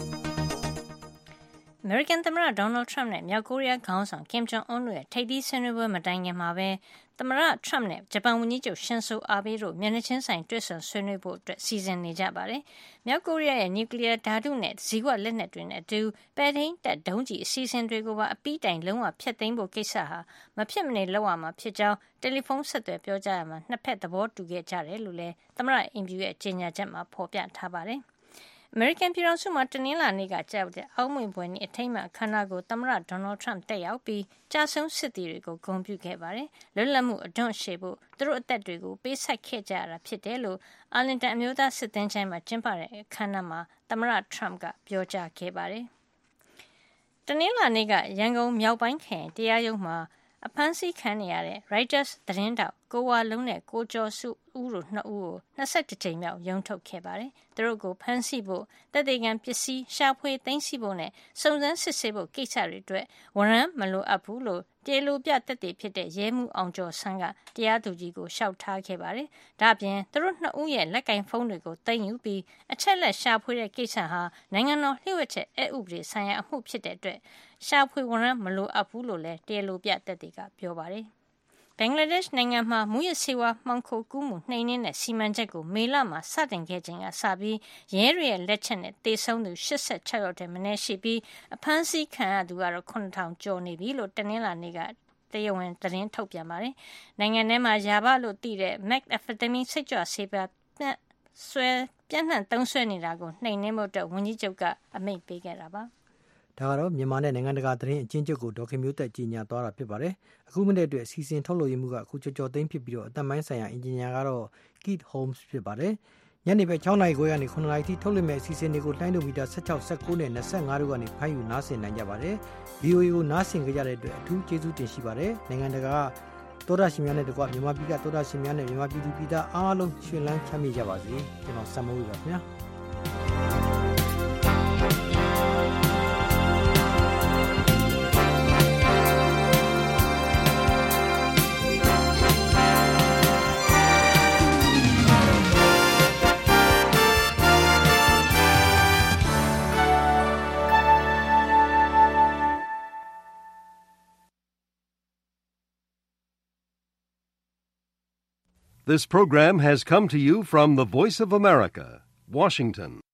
American သမ္မတ Donald Trump နဲ့မြောက်ကိုရီးယားခေါင်းဆောင် Kim Jong Un တို့ရဲ့ထိပ်သီးဆွေးနွေးပွဲမတိုင်ခင်မှာပဲသမ္မတ Trump နဲ့ဂျပန်ဝန်ကြီးချုပ် Shinzo Abe တို့မျက်နှာချင်းဆိုင်တွေ့ဆုံဆွေးနွေးဖို့အတွက်စီစဉ်နေကြပါတယ်။မြောက်ကိုရီးယားရဲ့နျူကလ িয়ার ဓာတုနဲ့ဇီဝလက်နက်တွေနဲ့အတူပဲ့ထိန်းတပ်ဒုံးကျည်အစီအစဉ်တွေကိုပါအပြီးတိုင်လုံးဝဖျက်သိမ်းဖို့ကိစ္စဟာမဖြစ်မနေလုပ်ရမှာဖြစ်ကြောင်းတယ်လီဖုန်းဆက်သွယ်ပြောကြားရမှာနှစ်ဖက်သဘောတူခဲ့ကြတယ်လို့လည်းသမ္မတအင်ဖြူရဲ့ကြေညာချက်မှာဖော်ပြထားပါတယ်။ American ပြည်ထောင်စုမှာတနင်္လာနေ့ကကြောက်တဲ့အောက်မေ့ပွဲနေ့အထိမ်းအမှတ်အခမ်းအနားကိုသမ္မတ Donald Trump တက်ရောက်ပြီးကြာဆုံးစစ်သည်တွေကိုဂုဏ်ပြုခဲ့ပါတယ်။လွတ်လပ်မှုအတွန့်ရှည်ဖို့သူတို့အသက်တွေကိုပေးဆက်ခဲ့ကြရတာဖြစ်တယ်လို့ Arlington အမျိုးသားစစ်သင်္ချိုင်းမှာကျင်းပတဲ့အခမ်းအနားမှာသမ္မတ Trump ကပြောကြားခဲ့ပါတယ်။တနင်္လာနေ့ကရန်ကုန်မြောက်ပိုင်းခရိုင်တရားရုံးမှာအဖမ်းဆီးခံနေရတဲ့ Reuters သတင်းတောက်ကိုဝါလုံးနဲ့ကိုကျော်စုဦးတို့နှစ်ဦးကို21ကြိမ်မြောက်ရုံးထုတ်ခဲ့ပါတယ်။သူတို့ကိုဖမ်းဆီးဖို့တပ်တေကန်ပစ္စည်းရှာဖွေသိမ်းဆည်းဖို့နဲ့စုံစမ်းစစ်ဆေးဖို့ကိစ္စတွေအတွက်ဝရမ်းမလိုအပ်ဘူးလို့တရားလိုပြတပ်တွေဖြစ်တဲ့ရဲမှုအောင်ကျော်ဆန်းကတရားသူကြီးကိုလျှောက်ထားခဲ့ပါတယ်။ဒါ့အပြင်သူတို့နှစ်ဦးရဲ့လက်ကင်ဖုန်းတွေကိုသိမ်းယူပြီးအချက်လက်ရှာဖွေတဲ့ကိစ္စဟာနိုင်ငံတော်လျှို့ဝှက်ချက်အက်ဥပဒေဆိုင်ရာအမှုဖြစ်တဲ့အတွက်ရှာဖွေဝရမ်းမလိုအပ်ဘူးလို့လည်းတရားလိုပြတပ်တွေကပြောပါတယ်။ဘင်္ဂလားဒေ့ရှ်နိုင်ငံမှာမူရစေဝါမှောင်ခိုကူးမှုနှိမ်နင်းတဲ့စီမံချက်ကိုမေလမှာစတင်ခဲ့ချိန်ကစပြီးရဲတွေရဲ့လက်ချက်နဲ့တေဆုံးသူ86ယောက်တည်းမနည်းရှိပြီးအဖမ်းဆီးခံရသူကတော့9000ကျော်နေပြီလို့တနင်္လာနေ့ကတရားဝင်သတင်းထုတ်ပြန်ပါတယ်။နိုင်ငံထဲမှာယာဘလို့သိတဲ့ methamphetamine စိတ်ကြွဆေးပြားပြန့်နှံ့သုံးစွဲနေတာကိုနှိမ်နင်းဖို့အတွက်ဝန်ကြီးချုပ်ကအမိန့်ပေးခဲ့တာပါ။ဒါကတော့မြန်မာနဲ့နိုင်ငံတကာသတင်းအချင်းချုပ်ကိုဒေါခင်မျိုးသက်ကြီးညာသွားတာဖြစ်ပါတယ်။အခုမိနစ်အတွက်စီစဉ်ထုတ်လို့ရမှုကအခုကြော်သိမ်းဖြစ်ပြီးတော့အသက်ပိုင်းဆိုင်ရာအင်ဂျင်နီယာကတော့ Keith Holmes ဖြစ်ပါတယ်။ညနေပဲ6နာရီခွဲကနေ9နာရီထိထုတ်လွှင့်မဲ့အစီအစဉ်တွေကိုလိုင်းဒိုမီတာ16 19နဲ့25တို့ကနေဖမ်းယူနားဆင်နိုင်ကြပါတယ်။ VOA ကိုနားဆင်ကြတဲ့အတွက်အထူးကျေးဇူးတင်ရှိပါတယ်။နိုင်ငံတကာသောတာရှင်များနဲ့တကွမြန်မာပြည်ကသောတာရှင်များနဲ့မြန်မာပြည်သူပြည်သားအားလုံးရှင်လန်းချမ်းမြေ့ကြပါစေ။ကျွန်တော်စံမိုးပါခင်ဗျာ။ This program has come to you from the Voice of America, Washington.